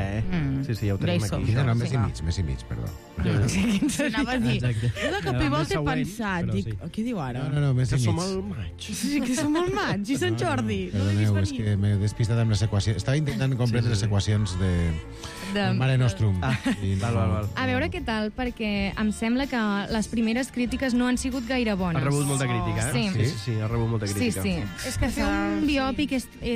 Sí, ja ho tenim aquí. No, més i mig, perdó. Anava a dir, de cop i volta he pensat, dic, què diu ara? No, més i mig. Que som al maig. Sí, que som al maig, i Sant Jordi. Perdoneu, és que m'he despistat amb les equacions. Estava intentant comprendre les equacions de Mare Nostrum. Val. A veure què tal, perquè em sembla que les primeres crítiques no han sigut gaire bones. Ha rebut molta crítica, eh? Sí, ha rebut molta crítica. Sí. És que fer un biòpic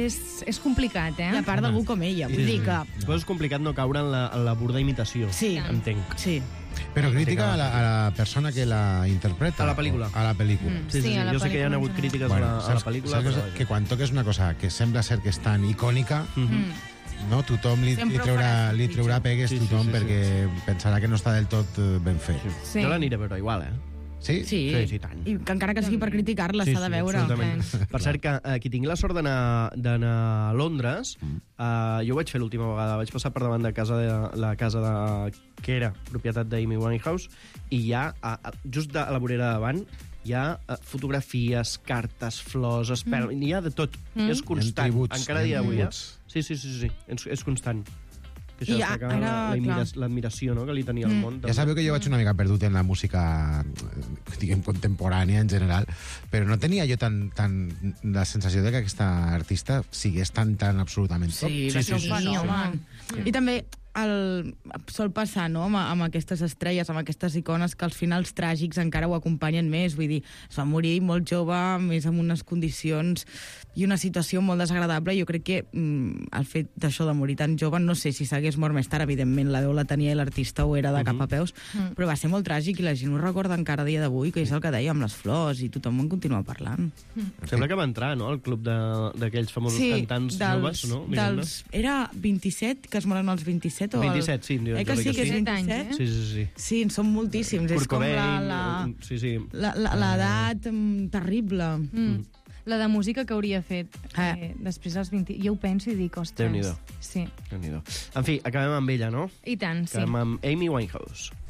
és complicat, eh? I a part d'algú com ella, vull dir que... Després és complicat no caure en la burda imitació. Sí. Entenc. Sí. Però crítica a la persona que la interpreta. A la pel·lícula. A la pel·lícula. Sí, jo sé que hi ha hagut crítiques a la pel·lícula. Saps que quan toques una cosa que sembla ser que és tan icònica, no? Tothom li traurà pegues, tothom, perquè pensarà que no està del tot ben fet. Jo l'aniré a veure igual, eh? Sí? Sí, tant. I que encara que sigui per criticar-la, s'ha de veure. Per cert, que qui tingui la sort d'anar a Londres, jo ho vaig fer l'última vegada, vaig passar per davant de la casa que era propietat d'Amy Winehouse, i hi ha, just a la vorera de davant, hi ha fotografies, cartes, flors, hi ha de tot. És constant, encara a dia d'avui. Sí, és constant. Que això destaca l'admiració que li tenia al món. Ja sabeu que jo vaig una mica perdut en la música, diguem, contemporània en general, però no tenia jo tan la sensació de que aquesta artista sigués tan absolutament top. I també sol passar, no?, amb aquestes estrelles, amb aquestes icones, que als finals tràgics encara ho acompanyen més. Vull dir, es va morir molt jove, més amb unes condicions i una situació molt desagradable. Jo crec que el fet d'això de morir tan jove, no sé si s'hagués mort més tard, evidentment la veu la tenia i l'artista ho era de cap a peus, però va ser molt tràgic i la gent ho recorda encara a dia d'avui, que és el que deia amb les flors, i tothom en continua parlant. Sembla que va entrar, no?, al club d'aquells famosos cantants joves, no? Era 27, que es moren als 27, 27, sí. Que sí, que és 27? Sí. Sí, en són moltíssims. És com l'edat terrible. La de música que hauria fet després dels 20... Jo ho penso i dic, ostres... Déu-n'hi-do. Sí. En fi, acabem amb ella, no? I tant, sí. Acabem amb Amy Winehouse.